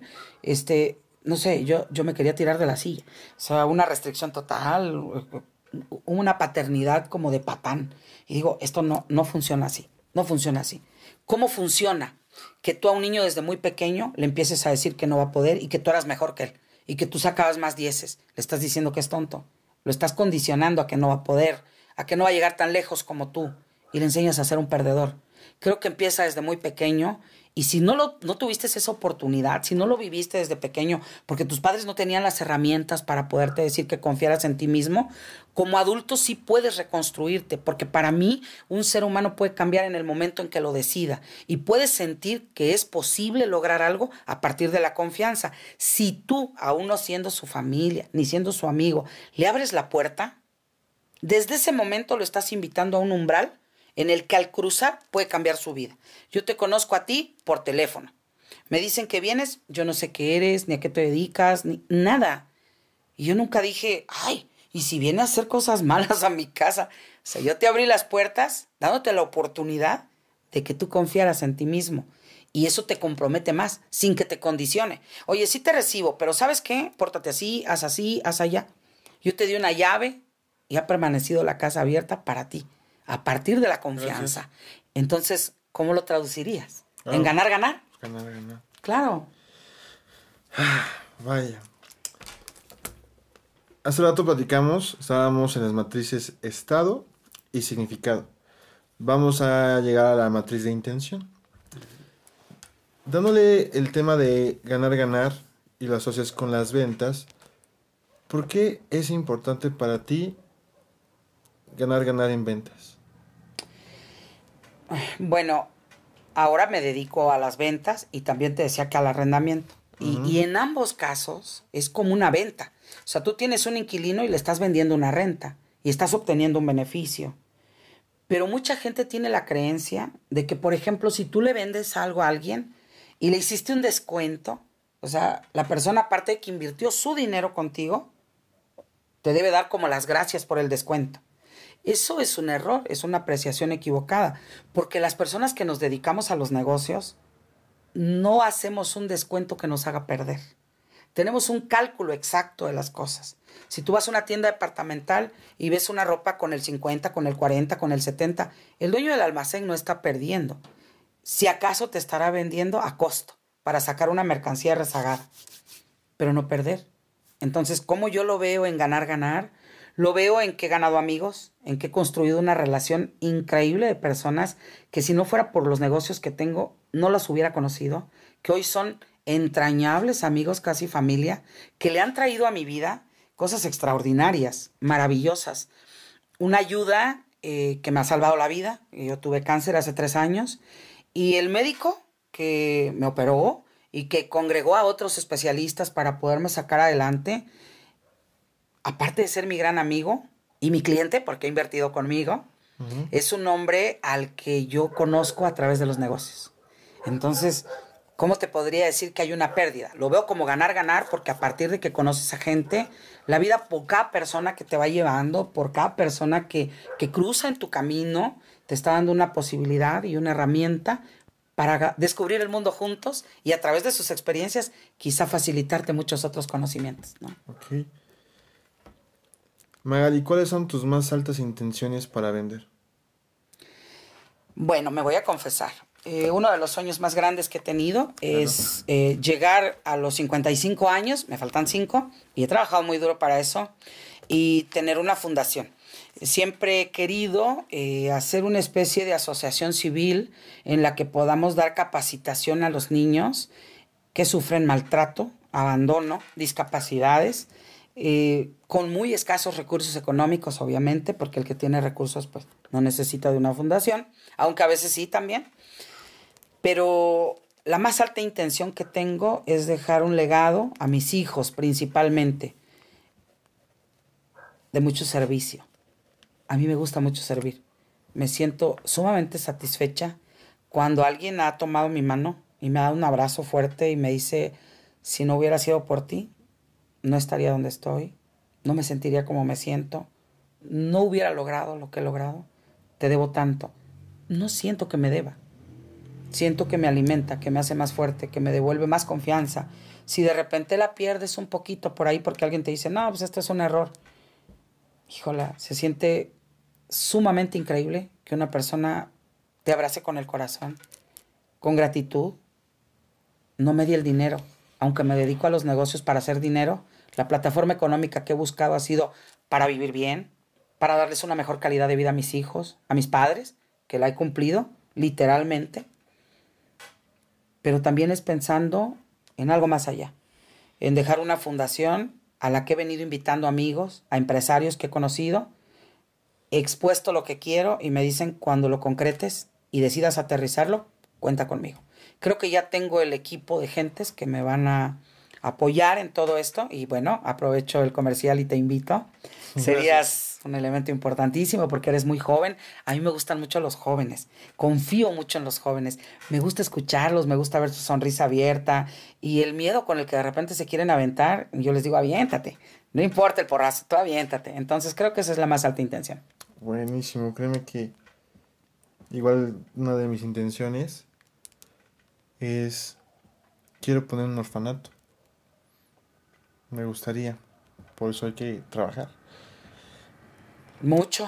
no sé, yo me quería tirar de la silla. O sea, una restricción total, una paternidad como de patán. Y digo, esto no funciona así, no funciona así. ¿Cómo funciona? Que tú a un niño desde muy pequeño le empieces a decir que no va a poder y que tú eras mejor que él y que tú sacabas más dieces. Le estás diciendo que es tonto. Lo estás condicionando a que no va a poder, a que no va a llegar tan lejos como tú y le enseñas a ser un perdedor. Creo que empieza desde muy pequeño y si no tuviste esa oportunidad, si no lo viviste desde pequeño, porque tus padres no tenían las herramientas para poderte decir que confiaras en ti mismo, como adulto sí puedes reconstruirte, porque para mí un ser humano puede cambiar en el momento en que lo decida y puedes sentir que es posible lograr algo a partir de la confianza. Si tú, aún no siendo su familia, ni siendo su amigo, le abres la puerta, desde ese momento lo estás invitando a un umbral en el que al cruzar puede cambiar su vida. Yo te conozco a ti por teléfono. Me dicen que vienes, yo no sé qué eres, ni a qué te dedicas, ni nada. Y yo nunca dije, ay, ¿y si viene a hacer cosas malas a mi casa? O sea, yo te abrí las puertas dándote la oportunidad de que tú confiaras en ti mismo. Y eso te compromete más, sin que te condicione. Oye, sí te recibo, pero ¿sabes qué? Pórtate así, haz allá. Yo te di una llave y ha permanecido la casa abierta para ti, a partir de la confianza. Gracias. Entonces, ¿cómo lo traducirías? ¿En Claro. ganar, ganar? Ganar, ganar. Claro. Vaya. Hace rato platicamos, estábamos en las matrices estado y significado. Vamos a llegar a la matriz de intención. Dándole el tema de ganar, ganar y lo asocias con las ventas, ¿por qué es importante para ti ganar, ganar en ventas? Bueno, ahora me dedico a las ventas y también te decía que al arrendamiento. Y en ambos casos es como una venta. O sea, tú tienes un inquilino y le estás vendiendo una renta y estás obteniendo un beneficio. Pero mucha gente tiene la creencia de que, por ejemplo, si tú le vendes algo a alguien y le hiciste un descuento, o sea, la persona aparte de que invirtió su dinero contigo, te debe dar como las gracias por el descuento. Eso es un error, es una apreciación equivocada, porque las personas que nos dedicamos a los negocios no hacemos un descuento que nos haga perder. Tenemos un cálculo exacto de las cosas. Si tú vas a una tienda departamental y ves una ropa con el 50, con el 40, con el 70, el dueño del almacén no está perdiendo. Si acaso te estará vendiendo a costo para sacar una mercancía rezagada, pero no perder. Entonces, ¿cómo yo lo veo en ganar, ganar? Lo veo en que he ganado amigos, en que he construido una relación increíble de personas que si no fuera por los negocios que tengo, no las hubiera conocido, que hoy son entrañables amigos, casi familia, que le han traído a mi vida cosas extraordinarias, maravillosas. Una ayuda que me ha salvado la vida. Yo tuve cáncer hace 3 años y el médico que me operó y que congregó a otros especialistas para poderme sacar adelante, aparte de ser mi gran amigo y mi cliente, porque ha invertido conmigo, es un hombre al que yo conozco a través de los negocios. Entonces, ¿cómo te podría decir que hay una pérdida? Lo veo como ganar, ganar, porque a partir de que conoces a gente, la vida por cada persona que te va llevando, por cada persona que cruza en tu camino, te está dando una posibilidad y una herramienta para descubrir el mundo juntos y a través de sus experiencias quizá facilitarte muchos otros conocimientos, ¿no? Ok. Magali, ¿cuáles son tus más altas intenciones para vender? Bueno, me voy a confesar. Uno de los sueños más grandes que he tenido es llegar a los 55 años, me faltan 5, y he trabajado muy duro para eso, y tener una fundación. Siempre he querido hacer una especie de asociación civil en la que podamos dar capacitación a los niños que sufren maltrato, abandono, discapacidades, con muy escasos recursos económicos, obviamente, porque el que tiene recursos pues no necesita de una fundación, aunque a veces sí también. Pero la más alta intención que tengo es dejar un legado a mis hijos, principalmente, de mucho servicio. A mí me gusta mucho servir. Me siento sumamente satisfecha cuando alguien ha tomado mi mano y me ha dado un abrazo fuerte y me dice, si no hubiera sido por ti, no estaría donde estoy, no me sentiría como me siento, no hubiera logrado lo que he logrado, te debo tanto. No siento que me deba. Siento que me alimenta, que me hace más fuerte, que me devuelve más confianza. Si de repente la pierdes un poquito por ahí porque alguien te dice, no, pues esto es un error. Híjola, se siente sumamente increíble que una persona te abrace con el corazón, con gratitud. No me di el dinero. Aunque me dedico a los negocios para hacer dinero, la plataforma económica que he buscado ha sido para vivir bien, para darles una mejor calidad de vida a mis hijos, a mis padres, que la he cumplido, literalmente. Pero también es pensando en algo más allá, en dejar una fundación a la que he venido invitando amigos, a empresarios que he conocido, he expuesto lo que quiero y me dicen cuando lo concretes y decidas aterrizarlo, cuenta conmigo. Creo que ya tengo el equipo de gentes que me van a apoyar en todo esto y bueno, aprovecho el comercial y te invito. Gracias. Serías un elemento importantísimo porque eres muy joven. A mí me gustan mucho los jóvenes, confío mucho en los jóvenes, me gusta escucharlos, me gusta ver su sonrisa abierta y el miedo con el que de repente se quieren aventar, yo les digo, aviéntate, no importa el porrazo, tú aviéntate. Entonces creo que esa es la más alta intención. Buenísimo, créeme que igual una de mis intenciones es, quiero poner un orfanato. Me gustaría, por eso hay que trabajar. Mucho,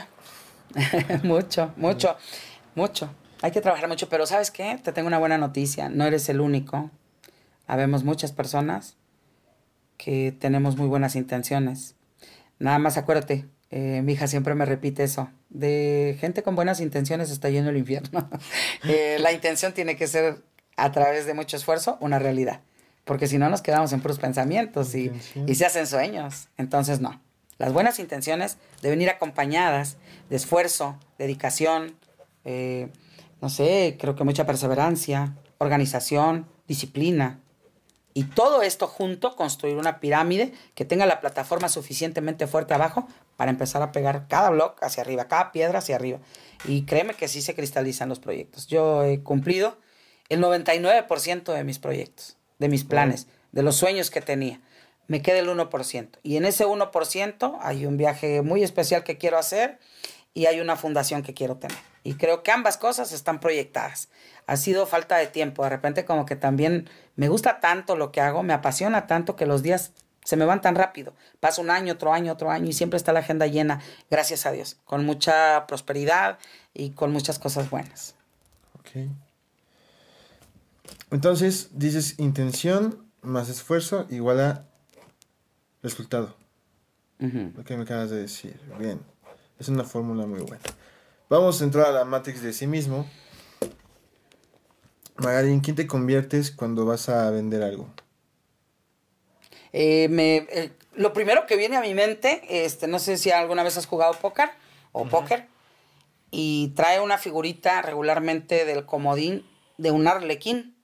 mucho. Hay que trabajar mucho, pero ¿sabes qué? Te tengo una buena noticia, no eres el único. Habemos muchas personas que tenemos muy buenas intenciones. Nada más acuérdate, mi hija siempre me repite eso, de gente con buenas intenciones está lleno el infierno. La intención tiene que ser a través de mucho esfuerzo una realidad, porque si no nos quedamos en puros pensamientos y se hacen sueños. Entonces no, las buenas intenciones deben ir acompañadas de esfuerzo, dedicación, no sé, creo que mucha perseverancia, organización, disciplina. Y todo esto junto, construir una pirámide que tenga la plataforma suficientemente fuerte abajo para empezar a pegar cada bloque hacia arriba, cada piedra hacia arriba. Y créeme que sí se cristalizan los proyectos. Yo he cumplido el 99% de mis proyectos, de mis planes, de los sueños que tenía. Me queda el 1%. Y en ese 1% hay un viaje muy especial que quiero hacer y hay una fundación que quiero tener. Y creo que ambas cosas están proyectadas. Ha sido falta de tiempo. De repente como que también me gusta tanto lo que hago, me apasiona tanto que los días se me van tan rápido. Pasa un año, otro año y siempre está la agenda llena, gracias a Dios, con mucha prosperidad y con muchas cosas buenas. Ok. Entonces, dices intención más esfuerzo igual a resultado. Lo que me acabas de decir. Bien. Es una fórmula muy buena. Vamos a entrar a la Matrix de sí mismo. Magali, ¿en quién te conviertes cuando vas a vender algo? Lo primero que viene a mi mente, no sé si alguna vez has jugado póker o póker, y trae una figurita regularmente del comodín de un arlequín.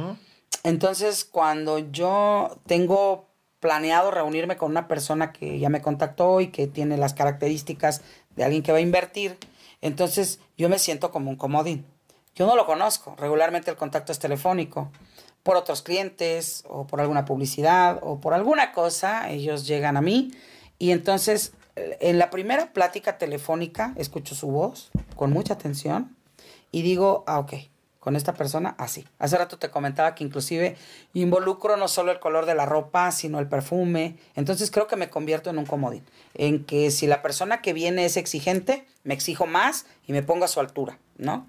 Entonces, cuando yo tengo planeado reunirme con una persona que ya me contactó y que tiene las características de alguien que va a invertir, entonces yo me siento como un comodín. Yo no lo conozco, regularmente el contacto es telefónico. Por otros clientes o por alguna publicidad o por alguna cosa, ellos llegan a mí y entonces en la primera plática telefónica escucho su voz con mucha atención y digo, ok, con esta persona así. Hace rato te comentaba que inclusive involucro no solo el color de la ropa, sino el perfume. Entonces creo que me convierto en un comodín, en que si la persona que viene es exigente, me exijo más y me pongo a su altura, ¿no?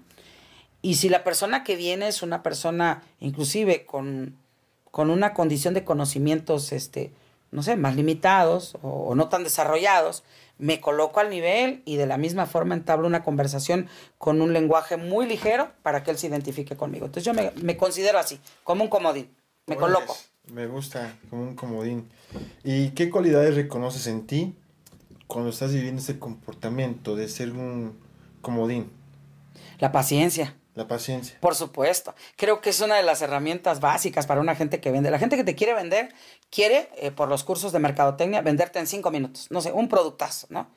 Y si la persona que viene es una persona inclusive con una condición de conocimientos, no sé, más limitados o no tan desarrollados, me coloco al nivel y de la misma forma entablo una conversación con un lenguaje muy ligero para que él se identifique conmigo. Entonces yo me considero así, como un comodín, me coloco. Me gusta, como un comodín. ¿Y qué cualidades reconoces en ti cuando estás viviendo ese comportamiento de ser un comodín? La paciencia. La paciencia. Por supuesto. Creo que es una de las herramientas básicas para una gente que vende. La gente que te quiere vender, quiere, por los cursos de mercadotecnia, venderte en 5 minutos. No sé, un productazo, ¿no?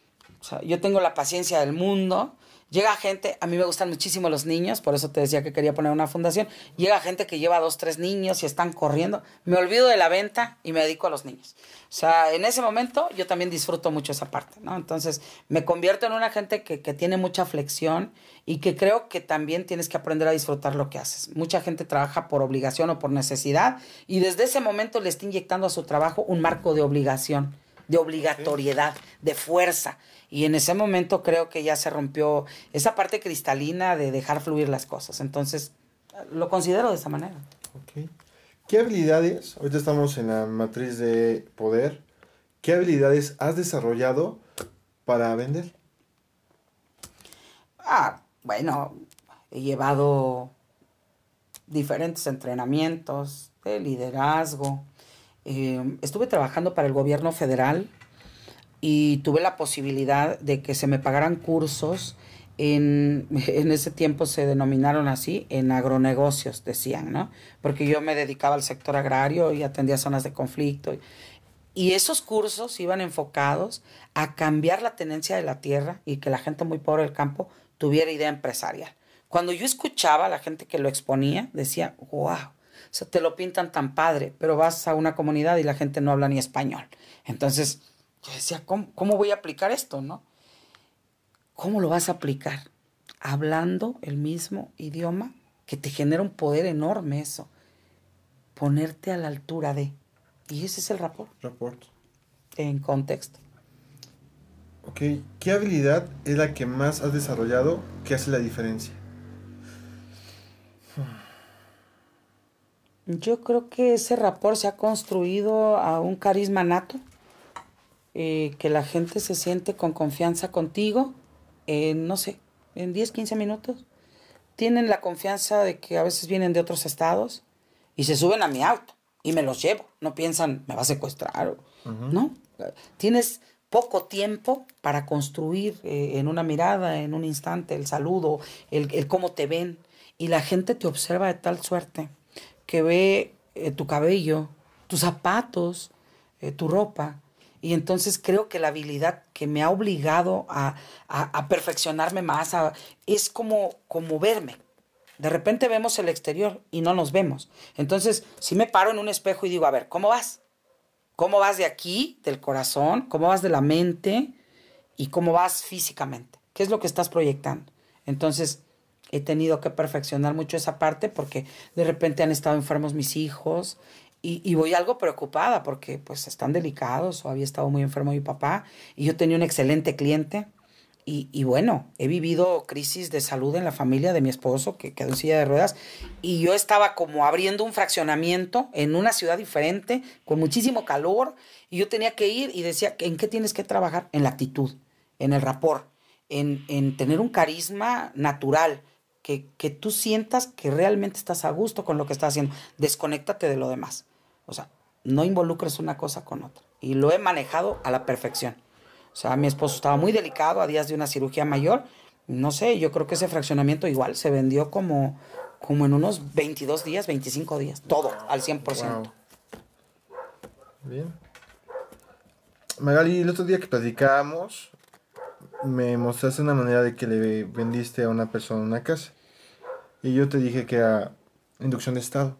O sea, yo tengo la paciencia del mundo. Llega gente, a mí me gustan muchísimo los niños, por eso te decía que quería poner una fundación. Llega gente que lleva 2, 3 niños y están corriendo. Me olvido de la venta y me dedico a los niños. O sea, en ese momento yo también disfruto mucho esa parte, ¿no? Entonces me convierto en una gente que tiene mucha flexión y que creo que también tienes que aprender a disfrutar lo que haces. Mucha gente trabaja por obligación o por necesidad y desde ese momento le está inyectando a su trabajo un marco de obligación, de obligatoriedad, de fuerza. Y en ese momento creo que ya se rompió esa parte cristalina de dejar fluir las cosas. Entonces, lo considero de esa manera. Ok. ¿Qué habilidades, ahorita estamos en la matriz de poder, qué habilidades has desarrollado para vender? Bueno, he llevado diferentes entrenamientos de liderazgo. Estuve trabajando para el gobierno federal y tuve la posibilidad de que se me pagaran cursos en ese tiempo se denominaron así, en agronegocios, decían, ¿no? Porque yo me dedicaba al sector agrario y atendía zonas de conflicto. Y esos cursos iban enfocados a cambiar la tenencia de la tierra y que la gente muy pobre del campo tuviera idea empresarial. Cuando yo escuchaba a la gente que lo exponía, decía, wow, o sea, te lo pintan tan padre, pero vas a una comunidad y la gente no habla ni español. Entonces, yo decía, ¿cómo voy a aplicar esto, no? ¿Cómo lo vas a aplicar? Hablando el mismo idioma, que te genera un poder enorme eso. Ponerte a la altura de. Y ese es el rapport. Rapport. En contexto. Ok. ¿Qué habilidad es la que más has desarrollado que hace la diferencia? Yo creo que ese rapport se ha construido a un carisma nato. Que la gente se siente con confianza contigo. No sé, en 10, 15 minutos. Tienen la confianza de que a veces vienen de otros estados y se suben a mi auto y me los llevo. No piensan, me va a secuestrar. ¿No? Tienes poco tiempo para construir en una mirada, en un instante, el saludo, el cómo te ven. Y la gente te observa de tal suerte que ve tu cabello, tus zapatos, tu ropa. Y entonces creo que la habilidad que me ha obligado a perfeccionarme más es como verme. De repente vemos el exterior y no nos vemos. Entonces, si me paro en un espejo y digo, a ver, ¿cómo vas? ¿Cómo vas de aquí, del corazón? ¿Cómo vas de la mente? ¿Y cómo vas físicamente? ¿Qué es lo que estás proyectando? Entonces, he tenido que perfeccionar mucho esa parte porque de repente han estado enfermos mis hijos y voy algo preocupada porque pues están delicados o había estado muy enfermo mi papá y yo tenía un excelente cliente y bueno, he vivido crisis de salud en la familia de mi esposo que quedó en silla de ruedas y yo estaba como abriendo un fraccionamiento en una ciudad diferente con muchísimo calor y yo tenía que ir y decía, ¿en qué tienes que trabajar? En la actitud, en el rapport, en tener un carisma natural, que tú sientas que realmente estás a gusto con lo que estás haciendo. Desconéctate de lo demás. O sea, no involucres una cosa con otra. Y lo he manejado a la perfección. O sea, mi esposo estaba muy delicado a días de una cirugía mayor. No sé, yo creo que ese fraccionamiento igual se vendió como en unos 22 días, 25 días. Todo, al 100%. Wow. Bien. Magali, el otro día que platicábamos, me mostraste una manera de que le vendiste a una persona una casa. Y yo te dije que era inducción de estado.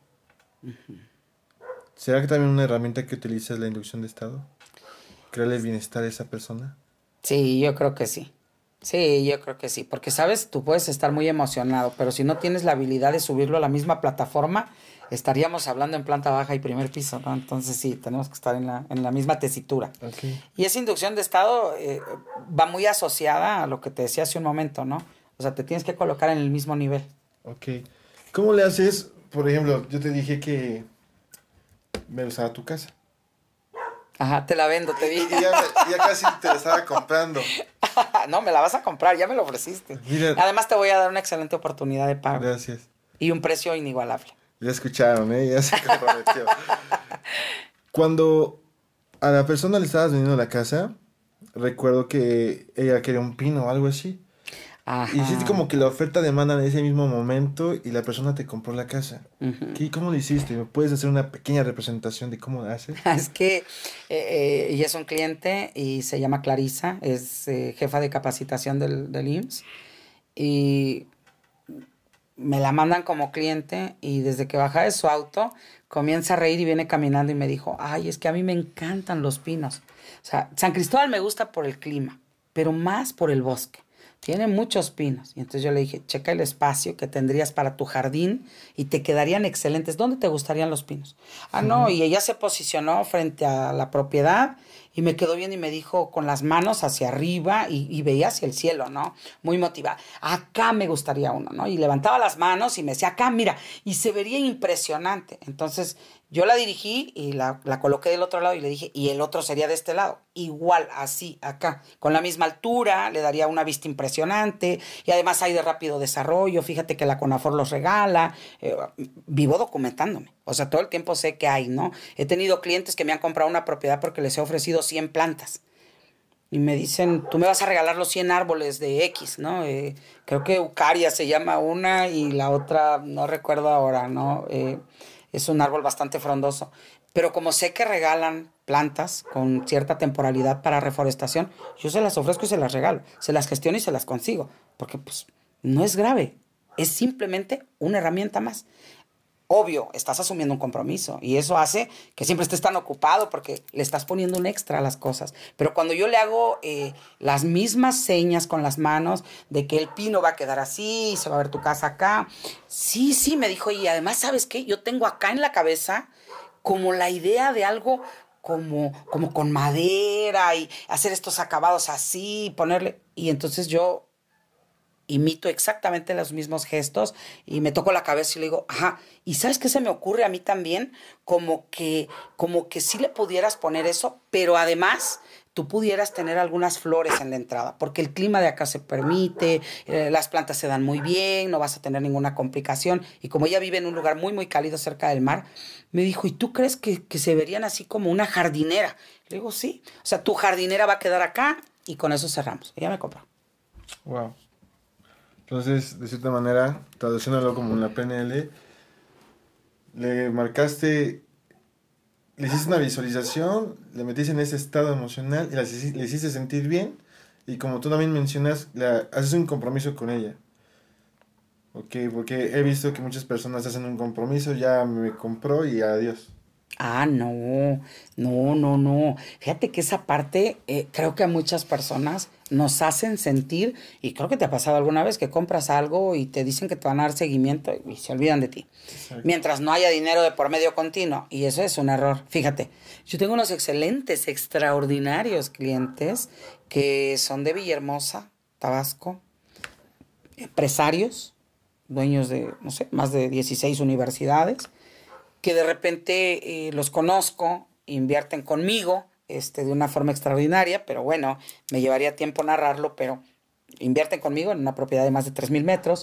¿Será que también una herramienta que utilizas la inducción de estado? ¿Crearle el bienestar a esa persona? Sí, yo creo que sí. Sí, yo creo que sí. Porque, sabes, tú puedes estar muy emocionado, pero si no tienes la habilidad de subirlo a la misma plataforma, estaríamos hablando en planta baja y primer piso, ¿no? Entonces sí, tenemos que estar en la misma tesitura. Ok. Y esa inducción de estado va muy asociada a lo que te decía hace un momento, ¿no? O sea, te tienes que colocar en el mismo nivel. Ok. ¿Cómo le haces? Por ejemplo, yo te dije que me gustaba tu casa. Ajá, te la vendo, te dije. Ya casi te la estaba comprando. No, me la vas a comprar, ya me lo ofreciste. Mira, Además te voy a dar una excelente oportunidad de pago gracias. y un precio inigualable. Ya escucharon, ¿eh? Ya se comprometió. Cuando a la persona le estabas vendiendo la casa, recuerdo que ella quería un pino o algo así. Y hiciste Ajá. como que la oferta demanda en ese mismo momento y la persona te compró la casa. Ujú. ¿Cómo lo hiciste? ¿Me puedes hacer una pequeña representación de cómo lo haces? Es que ella es un cliente y se llama Clarisa, es jefa de capacitación del IMSS y me la mandan como cliente y desde que baja de su auto comienza a reír y viene caminando y me dijo, ay, es que a mí me encantan los pinos. O sea, San Cristóbal me gusta por el clima, pero más por el bosque. Tiene muchos pinos. Y entonces yo le dije, checa el espacio que tendrías para tu jardín y te quedarían excelentes. ¿Dónde te gustarían los pinos? Ah, no, y ella se posicionó frente a la propiedad y me quedó bien y me dijo con las manos hacia arriba y veía hacia el cielo, ¿no? Muy motivada. Acá me gustaría uno, ¿no? Y levantaba las manos y me decía, acá, mira, y se vería impresionante. Entonces yo la dirigí y la coloqué del otro lado y le dije, y el otro sería de este lado. Igual, así, acá, con la misma altura, le daría una vista impresionante y además hay de rápido desarrollo. Fíjate que la CONAFOR los regala. Vivo documentándome. O sea, todo el tiempo sé que hay, ¿no? He tenido clientes que me han comprado una propiedad porque les he ofrecido 100 plantas. Y me dicen, tú me vas a regalar los 100 árboles de X, ¿no? Creo que Eucaria se llama una y la otra, no recuerdo ahora, ¿no? Es un árbol bastante frondoso. Pero como sé que regalan plantas con cierta temporalidad para reforestación, yo se las ofrezco y se las regalo. Se las gestiono y se las consigo. Porque pues no es grave. Es simplemente una herramienta más. Obvio, estás asumiendo un compromiso y eso hace que siempre estés tan ocupado porque le estás poniendo un extra a las cosas. Pero cuando yo le hago las mismas señas con las manos de que el pino va a quedar así y se va a ver tu casa acá, sí, sí, me dijo, y además, ¿sabes qué? Yo tengo acá en la cabeza como la idea de algo como con madera y hacer estos acabados así, ponerle... Y entonces yo imito exactamente los mismos gestos y me toco la cabeza y le digo, ajá, ¿y sabes qué se me ocurre a mí también? Como que sí le pudieras poner eso, pero además tú pudieras tener algunas flores en la entrada, porque el clima de acá se permite, las plantas se dan muy bien, no vas a tener ninguna complicación. Y como ella vive en un lugar muy, muy cálido cerca del mar, me dijo, ¿y tú crees que se verían así como una jardinera? Le digo, sí, o sea, tu jardinera va a quedar acá y con eso cerramos. Ella me compró. Wow. Entonces, de cierta manera, traduciéndolo como en la PNL, le marcaste, le hiciste una visualización, le metiste en ese estado emocional y le hiciste sentir bien. Y como tú también mencionas, haces un compromiso con ella. Ok, porque he visto que muchas personas hacen un compromiso, ya me compró y adiós. Ah, no, no, no, no. Fíjate que esa parte creo que a muchas personas nos hacen sentir, y creo que te ha pasado alguna vez que compras algo y te dicen que te van a dar seguimiento y se olvidan de ti. Exacto. Mientras no haya dinero de por medio continuo, y eso es un error. Fíjate, yo tengo unos excelentes, extraordinarios clientes que son de Villahermosa, Tabasco, empresarios, dueños de, no sé, más de 16 universidades, que de repente los conozco, invierten conmigo, de una forma extraordinaria, pero bueno, me llevaría tiempo narrarlo, pero invierten conmigo en una propiedad de más de 3,000 metros.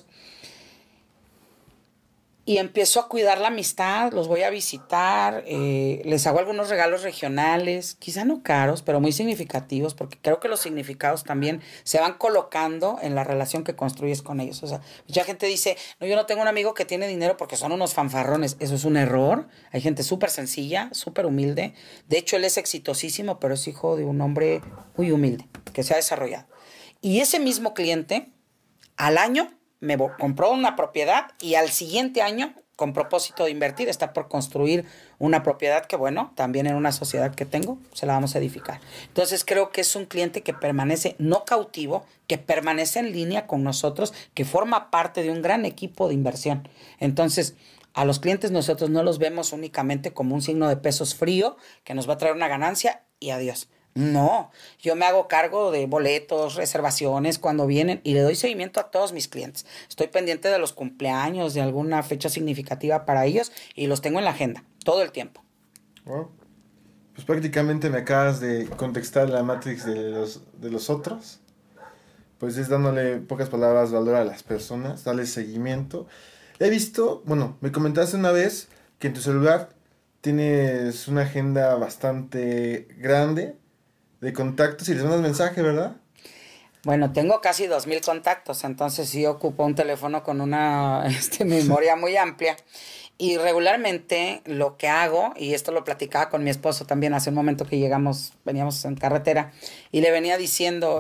Y empiezo a cuidar la amistad, los voy a visitar, les hago algunos regalos regionales, quizá no caros, pero muy significativos, porque creo que los significados también se van colocando en la relación que construyes con ellos. O sea, mucha gente dice, no, yo no tengo un amigo que tiene dinero porque son unos fanfarrones. Eso es un error. Hay gente súper sencilla, súper humilde. De hecho, él es exitosísimo, pero es hijo de un hombre muy humilde, que se ha desarrollado. Y ese mismo cliente, al año, me compró una propiedad y al siguiente año, con propósito de invertir, está por construir una propiedad que, bueno, también en una sociedad que tengo, se la vamos a edificar. Entonces creo que es un cliente que permanece no cautivo, que permanece en línea con nosotros, que forma parte de un gran equipo de inversión. Entonces, a los clientes nosotros no los vemos únicamente como un signo de pesos frío que nos va a traer una ganancia y adiós. No, yo me hago cargo de boletos, reservaciones cuando vienen y le doy seguimiento a todos mis clientes. Estoy pendiente de los cumpleaños, de alguna fecha significativa para ellos y los tengo en la agenda todo el tiempo. Wow. Pues prácticamente me acabas de contestar la Matrix de los otros. Pues es dándole, pocas palabras, valor a las personas, darle seguimiento. He visto, bueno, me comentaste una vez que en tu celular tienes una agenda bastante grande de contactos y les mandas mensaje, ¿verdad? Bueno, tengo casi 2,000 contactos, entonces sí ocupo un teléfono con una memoria muy amplia. Y regularmente lo que hago, y esto lo platicaba con mi esposo también hace un momento que veníamos en carretera, y le venía diciendo,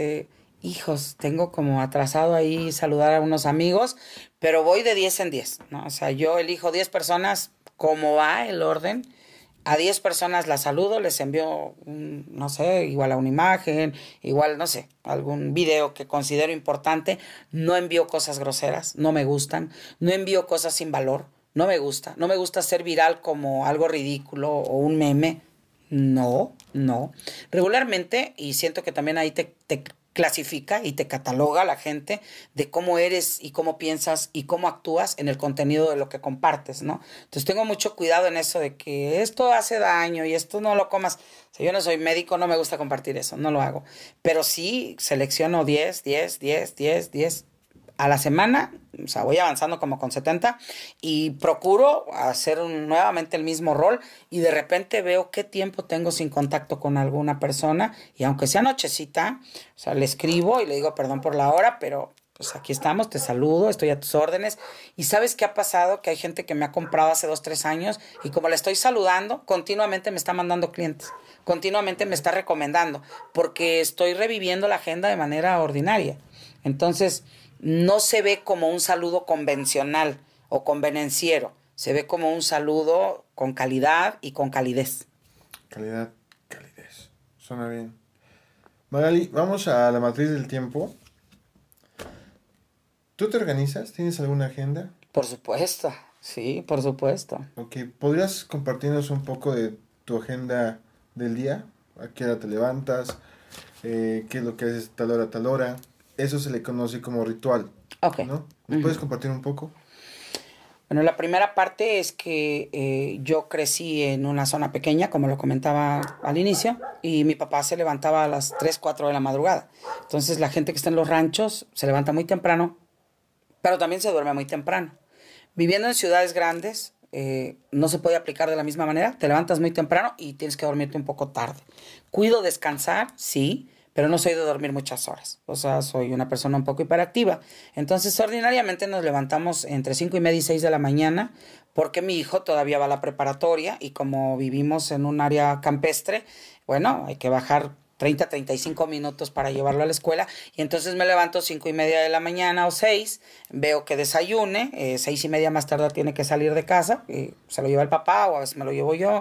hijos, tengo como atrasado ahí saludar a unos amigos, pero voy de 10 en 10, ¿no? O sea, yo elijo 10 personas, como va el orden. A 10 personas las saludo, les envío, no sé, igual a una imagen, igual, no sé, algún video que considero importante. No envío cosas groseras, no me gustan. No envío cosas sin valor, no me gusta. No me gusta ser viral como algo ridículo o un meme. No. Regularmente, y siento que también ahí te clasifica y te cataloga la gente de cómo eres y cómo piensas y cómo actúas en el contenido de lo que compartes, ¿no? Entonces tengo mucho cuidado en eso de que esto hace daño y esto no lo comas. O sea, yo no soy médico, no me gusta compartir eso, no lo hago. Pero sí selecciono 10 a la semana, o sea, voy avanzando como con 70 y procuro hacer nuevamente el mismo rol y de repente veo qué tiempo tengo sin contacto con alguna persona y aunque sea nochecita, o sea, le escribo y le digo perdón por la hora, pero pues aquí estamos, te saludo, estoy a tus órdenes. ¿Y sabes qué ha pasado? Que hay gente que me ha comprado hace 2, 3 años y como le estoy saludando, continuamente me está mandando clientes, continuamente me está recomendando porque estoy reviviendo la agenda de manera ordinaria. Entonces, no se ve como un saludo convencional o convenenciero, se ve como un saludo con calidad y con calidez. Calidad, calidez. Suena bien. Magali, vamos a la matriz del tiempo. ¿Tú te organizas? ¿Tienes alguna agenda? Por supuesto, sí, por supuesto. Ok, ¿podrías compartirnos un poco de tu agenda del día? ¿A qué hora te levantas? ¿Qué es lo que haces tal hora a tal hora? Eso se le conoce como ritual, okay. ¿no? ¿Me puedes compartir un poco? Bueno, la primera parte es que yo crecí en una zona pequeña, como lo comentaba al inicio, y mi papá se levantaba a las 3, 4 de la madrugada. Entonces la gente que está en los ranchos se levanta muy temprano, pero también se duerme muy temprano. Viviendo en ciudades grandes, no se puede aplicar de la misma manera. Te levantas muy temprano y tienes que dormirte un poco tarde. Cuido descansar, sí, pero no soy de dormir muchas horas. O sea, soy una persona un poco hiperactiva. Entonces, ordinariamente nos levantamos entre 5:30 y 6 de la mañana porque mi hijo todavía va a la preparatoria y como vivimos en un área campestre, bueno, hay que bajar 35 minutos para llevarlo a la escuela y entonces me levanto 5:30 de la mañana o 6, veo que desayune, 6:30 más tarde tiene que salir de casa, se lo lleva el papá o a veces me lo llevo yo,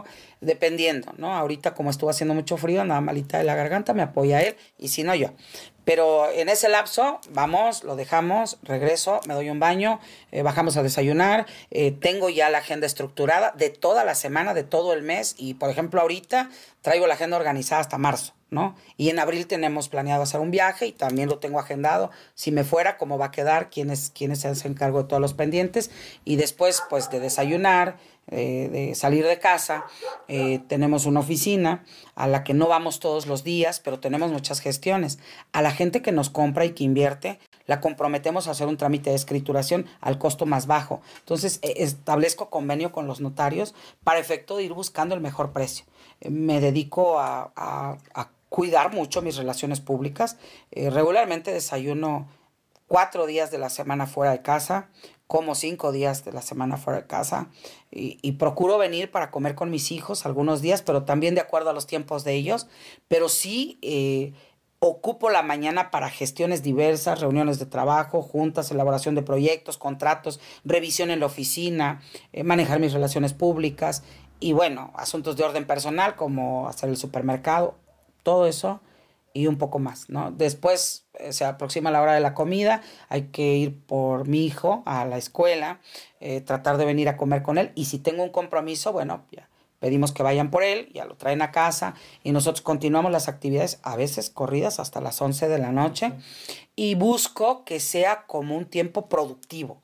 dependiendo, ¿no? Ahorita como estuvo haciendo mucho frío, andaba malita de la garganta, me apoya él y si no yo. Pero en ese lapso, vamos, lo dejamos, regreso, me doy un baño, bajamos a desayunar, tengo ya la agenda estructurada de toda la semana, de todo el mes y por ejemplo ahorita traigo la agenda organizada hasta marzo, ¿no? Y en abril tenemos planeado hacer un viaje y también lo tengo agendado. Si me fuera, cómo va a quedar, quiénes se hacen cargo de todos los pendientes. Y después, pues, de desayunar, de salir de casa, tenemos una oficina a la que no vamos todos los días, pero tenemos muchas gestiones. A la gente que nos compra y que invierte, la comprometemos a hacer un trámite de escrituración al costo más bajo. Entonces, establezco convenio con los notarios para efecto de ir buscando el mejor precio. Me dedico a cuidar mucho mis relaciones públicas. Regularmente desayuno 4 días de la semana fuera de casa, como 5 días de la semana fuera de casa y procuro venir para comer con mis hijos algunos días, pero también de acuerdo a los tiempos de ellos. Pero sí ocupo la mañana para gestiones diversas, reuniones de trabajo, juntas, elaboración de proyectos, contratos, revisión en la oficina, manejar mis relaciones públicas y bueno, asuntos de orden personal como hacer el supermercado, todo eso y un poco más, ¿no? Después se aproxima la hora de la comida, hay que ir por mi hijo a la escuela, tratar de venir a comer con él y si tengo un compromiso, bueno, ya pedimos que vayan por él, ya lo traen a casa y nosotros continuamos las actividades, a veces corridas hasta las 11 de la noche y busco que sea como un tiempo productivo.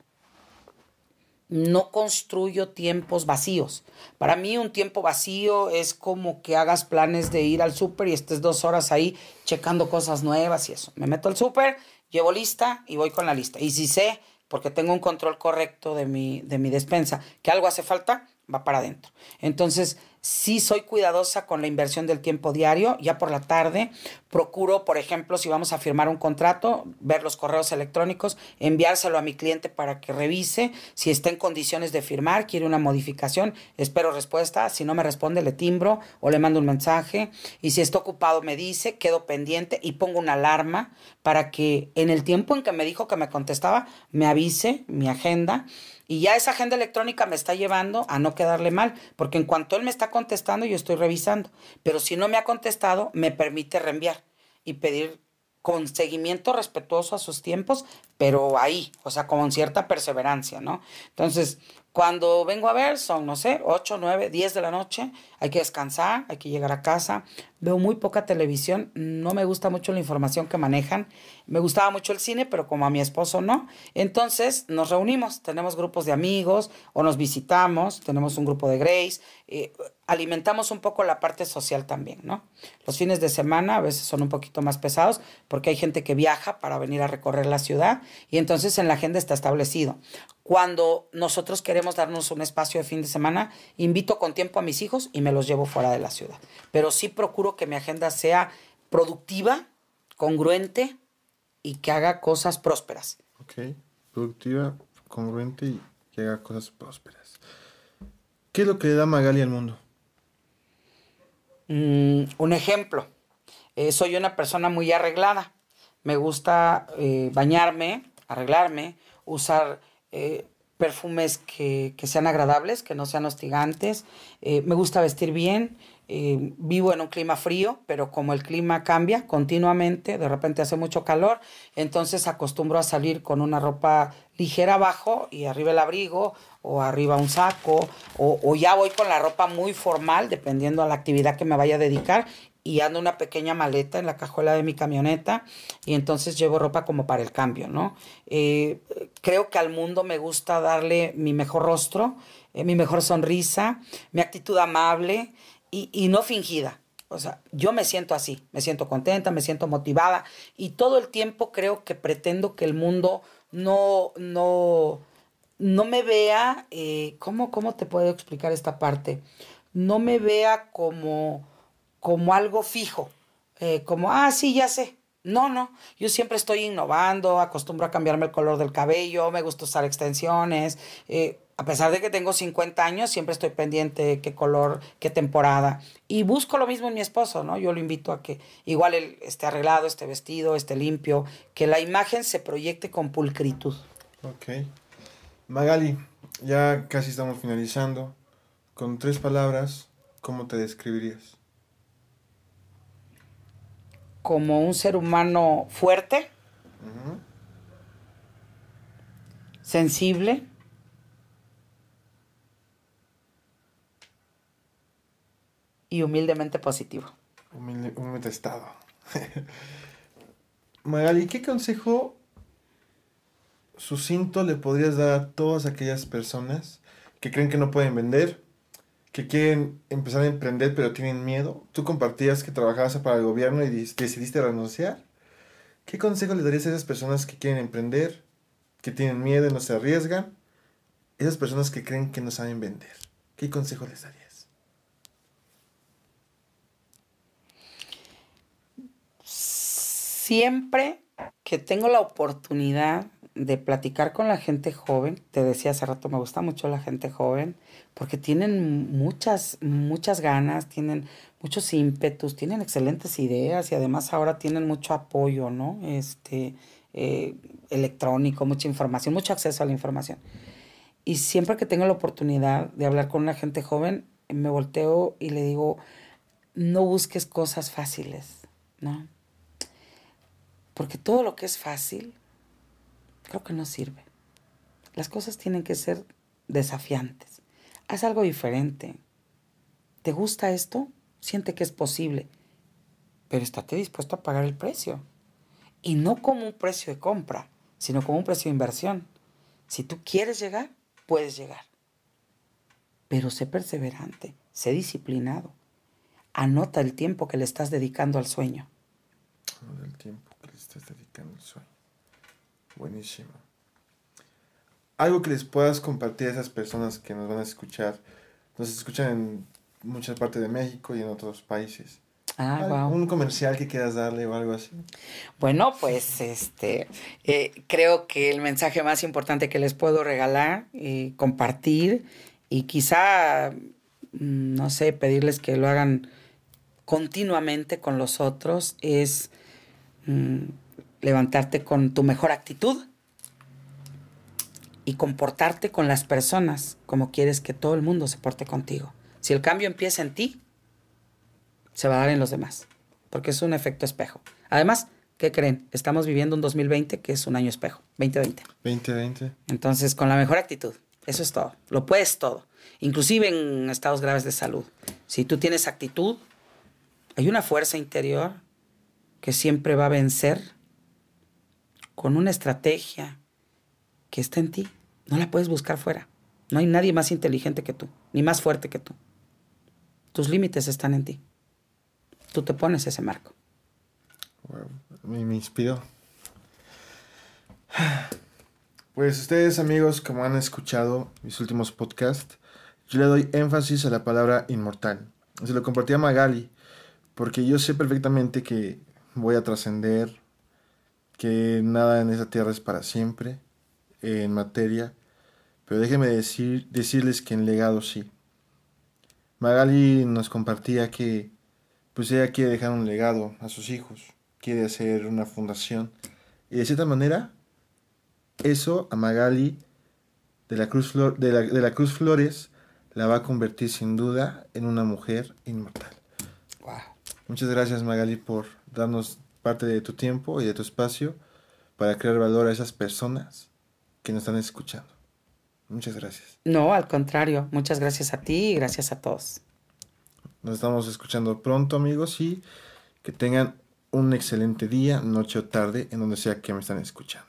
No construyo tiempos vacíos. Para mí un tiempo vacío es como que hagas planes de ir al súper y estés 2 horas ahí checando cosas nuevas y eso. Me meto al súper, llevo lista y voy con la lista. Y si sé, porque tengo un control correcto de mi despensa, que algo hace falta, va para adentro. Entonces, sí soy cuidadosa con la inversión del tiempo diario. Ya por la tarde procuro, por ejemplo, si vamos a firmar un contrato, ver los correos electrónicos, enviárselo a mi cliente para que revise. Si está en condiciones de firmar, quiere una modificación, espero respuesta. Si no me responde, le timbro o le mando un mensaje. Y si está ocupado, me dice, quedo pendiente y pongo una alarma para que en el tiempo en que me dijo que me contestaba, me avise mi agenda. Y ya esa agenda electrónica me está llevando a no quedarle mal, porque en cuanto él me está contestando, yo estoy revisando. Pero si no me ha contestado, me permite reenviar y pedir con seguimiento respetuoso a sus tiempos, pero ahí, o sea, con cierta perseverancia, ¿no? Entonces, cuando vengo a ver, son, no sé, 8, 9, 10 de la noche, hay que descansar, hay que llegar a casa, veo muy poca televisión, no me gusta mucho la información que manejan, me gustaba mucho el cine, pero como a mi esposo no, entonces nos reunimos, tenemos grupos de amigos o nos visitamos, tenemos un grupo de Grace, alimentamos un poco la parte social también, ¿no? Los fines de semana a veces son un poquito más pesados porque hay gente que viaja para venir a recorrer la ciudad y entonces en la agenda está establecido. Cuando nosotros queremos darnos un espacio de fin de semana, invito con tiempo a mis hijos y me los llevo fuera de la ciudad. Pero sí procuro que mi agenda sea productiva, congruente y que haga cosas prósperas. Ok, productiva, congruente y que haga cosas prósperas. ¿Qué es lo que le da Magali al mundo? Un ejemplo, soy una persona muy arreglada. Me gusta bañarme, arreglarme, usar perfumes que sean agradables, que no sean hostigantes. Me gusta vestir bien. Vivo en un clima frío, pero como el clima cambia continuamente, de repente hace mucho calor, entonces acostumbro a salir con una ropa ligera abajo y arriba el abrigo o arriba un saco o ya voy con la ropa muy formal dependiendo a la actividad que me vaya a dedicar y ando una pequeña maleta en la cajuela de mi camioneta y entonces llevo ropa como para el cambio, ¿no? Creo que al mundo me gusta darle mi mejor rostro, mi mejor sonrisa, mi actitud amable y no fingida. O sea, yo me siento así, me siento contenta, me siento motivada y todo el tiempo creo que pretendo que el mundo no me vea, ¿cómo te puedo explicar esta parte? No me vea como algo fijo, como, sí, ya sé. No, no, yo siempre estoy innovando, acostumbro a cambiarme el color del cabello, me gusta usar extensiones, a pesar de que tengo 50 años, siempre estoy pendiente de qué color, qué temporada. Y busco lo mismo en mi esposo, ¿no? Yo lo invito a que igual él esté arreglado, esté vestido, esté limpio, que la imagen se proyecte con pulcritud. Ok. Magali, ya casi estamos finalizando. Con 3 palabras, ¿cómo te describirías? Como un ser humano fuerte, Ujú. sensible, y humildemente positivo. Humilde estado. Magali, ¿qué consejo sucinto le podrías dar a todas aquellas personas que creen que no pueden vender, que quieren empezar a emprender pero tienen miedo? Tú compartías que trabajabas para el gobierno y decidiste renunciar. ¿Qué consejo le darías a esas personas que quieren emprender, que tienen miedo y no se arriesgan? Esas personas que creen que no saben vender. ¿Qué consejo les darías? Siempre que tengo la oportunidad de platicar con la gente joven, te decía hace rato, me gusta mucho la gente joven, porque tienen muchas ganas, tienen muchos ímpetus, tienen excelentes ideas y además ahora tienen mucho apoyo, ¿no? Eh, Electrónico, mucha información, mucho acceso a la información. Y siempre que tengo la oportunidad de hablar con una gente joven, me volteo y le digo, no busques cosas fáciles, ¿no? Porque todo lo que es fácil, creo que no sirve. Las cosas tienen que ser desafiantes. Haz algo diferente. ¿Te gusta esto? Siente que es posible. Pero estate dispuesto a pagar el precio. Y no como un precio de compra, sino como un precio de inversión. Si tú quieres llegar, puedes llegar. Pero sé perseverante, sé disciplinado. Anota el tiempo que le estás dedicando al sueño. Del tiempo que le estás dedicando al sueño. Buenísimo. Algo que les puedas compartir a esas personas que nos van a escuchar. Nos escuchan en muchas partes de México y en otros países. Ah, wow. Un comercial que quieras darle o algo así. Bueno, pues creo que el mensaje más importante que les puedo regalar, compartir y quizá, no sé, pedirles que lo hagan continuamente con los otros es levantarte con tu mejor actitud y comportarte con las personas como quieres que todo el mundo se porte contigo. Si el cambio empieza en ti, se va a dar en los demás, porque es un efecto espejo. Además, ¿qué creen? Estamos viviendo un 2020 que es un año espejo, 2020. 2020. Entonces, con la mejor actitud, eso es todo. Lo puedes todo, inclusive en estados graves de salud. Si tú tienes actitud, hay una fuerza interior que siempre va a vencer con una estrategia que está en ti. No la puedes buscar fuera. No hay nadie más inteligente que tú, ni más fuerte que tú. Tus límites están en ti. Tú te pones ese marco. Wow, me inspiró. Pues ustedes, amigos, como han escuchado mis últimos podcasts, yo le doy énfasis a la palabra inmortal. Se lo compartí a Magali, porque yo sé perfectamente que voy a trascender, que nada en esta tierra es para siempre, en materia, pero déjenme decirles que en legado sí. Magali nos compartía que pues ella quiere dejar un legado a sus hijos, quiere hacer una fundación, y de cierta manera, eso a Magali de la Cruz Flores la va a convertir sin duda en una mujer inmortal. Wow. Muchas gracias, Magali, por darnos parte de tu tiempo y de tu espacio para crear valor a esas personas que nos están escuchando. Muchas gracias. No, al contrario. Muchas gracias a ti y gracias a todos. Nos estamos escuchando pronto, amigos, y que tengan un excelente día, noche o tarde, en donde sea que me están escuchando.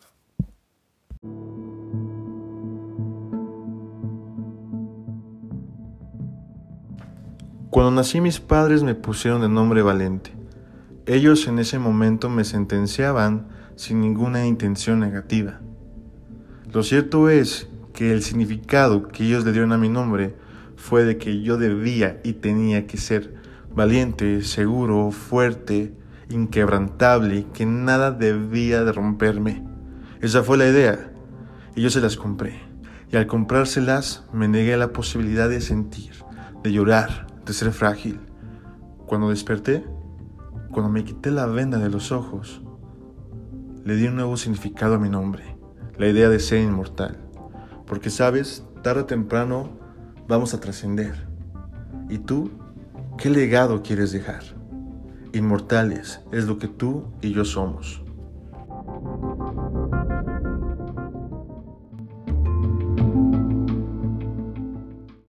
Cuando nací, mis padres me pusieron de nombre Valente. Ellos en ese momento me sentenciaban sin ninguna intención negativa. Lo cierto es que el significado que ellos le dieron a mi nombre fue de que yo debía y tenía que ser valiente, seguro, fuerte, inquebrantable, que nada debía de romperme. Esa fue la idea, y yo se las compré. Y al comprárselas me negué a la posibilidad de sentir, de llorar, de ser frágil. Cuando desperté, cuando me quité la venda de los ojos, le di un nuevo significado a mi nombre, la idea de ser inmortal. Porque sabes, tarde o temprano vamos a trascender. Y tú ¿Qué legado quieres dejar? Inmortales es lo que tú y yo somos.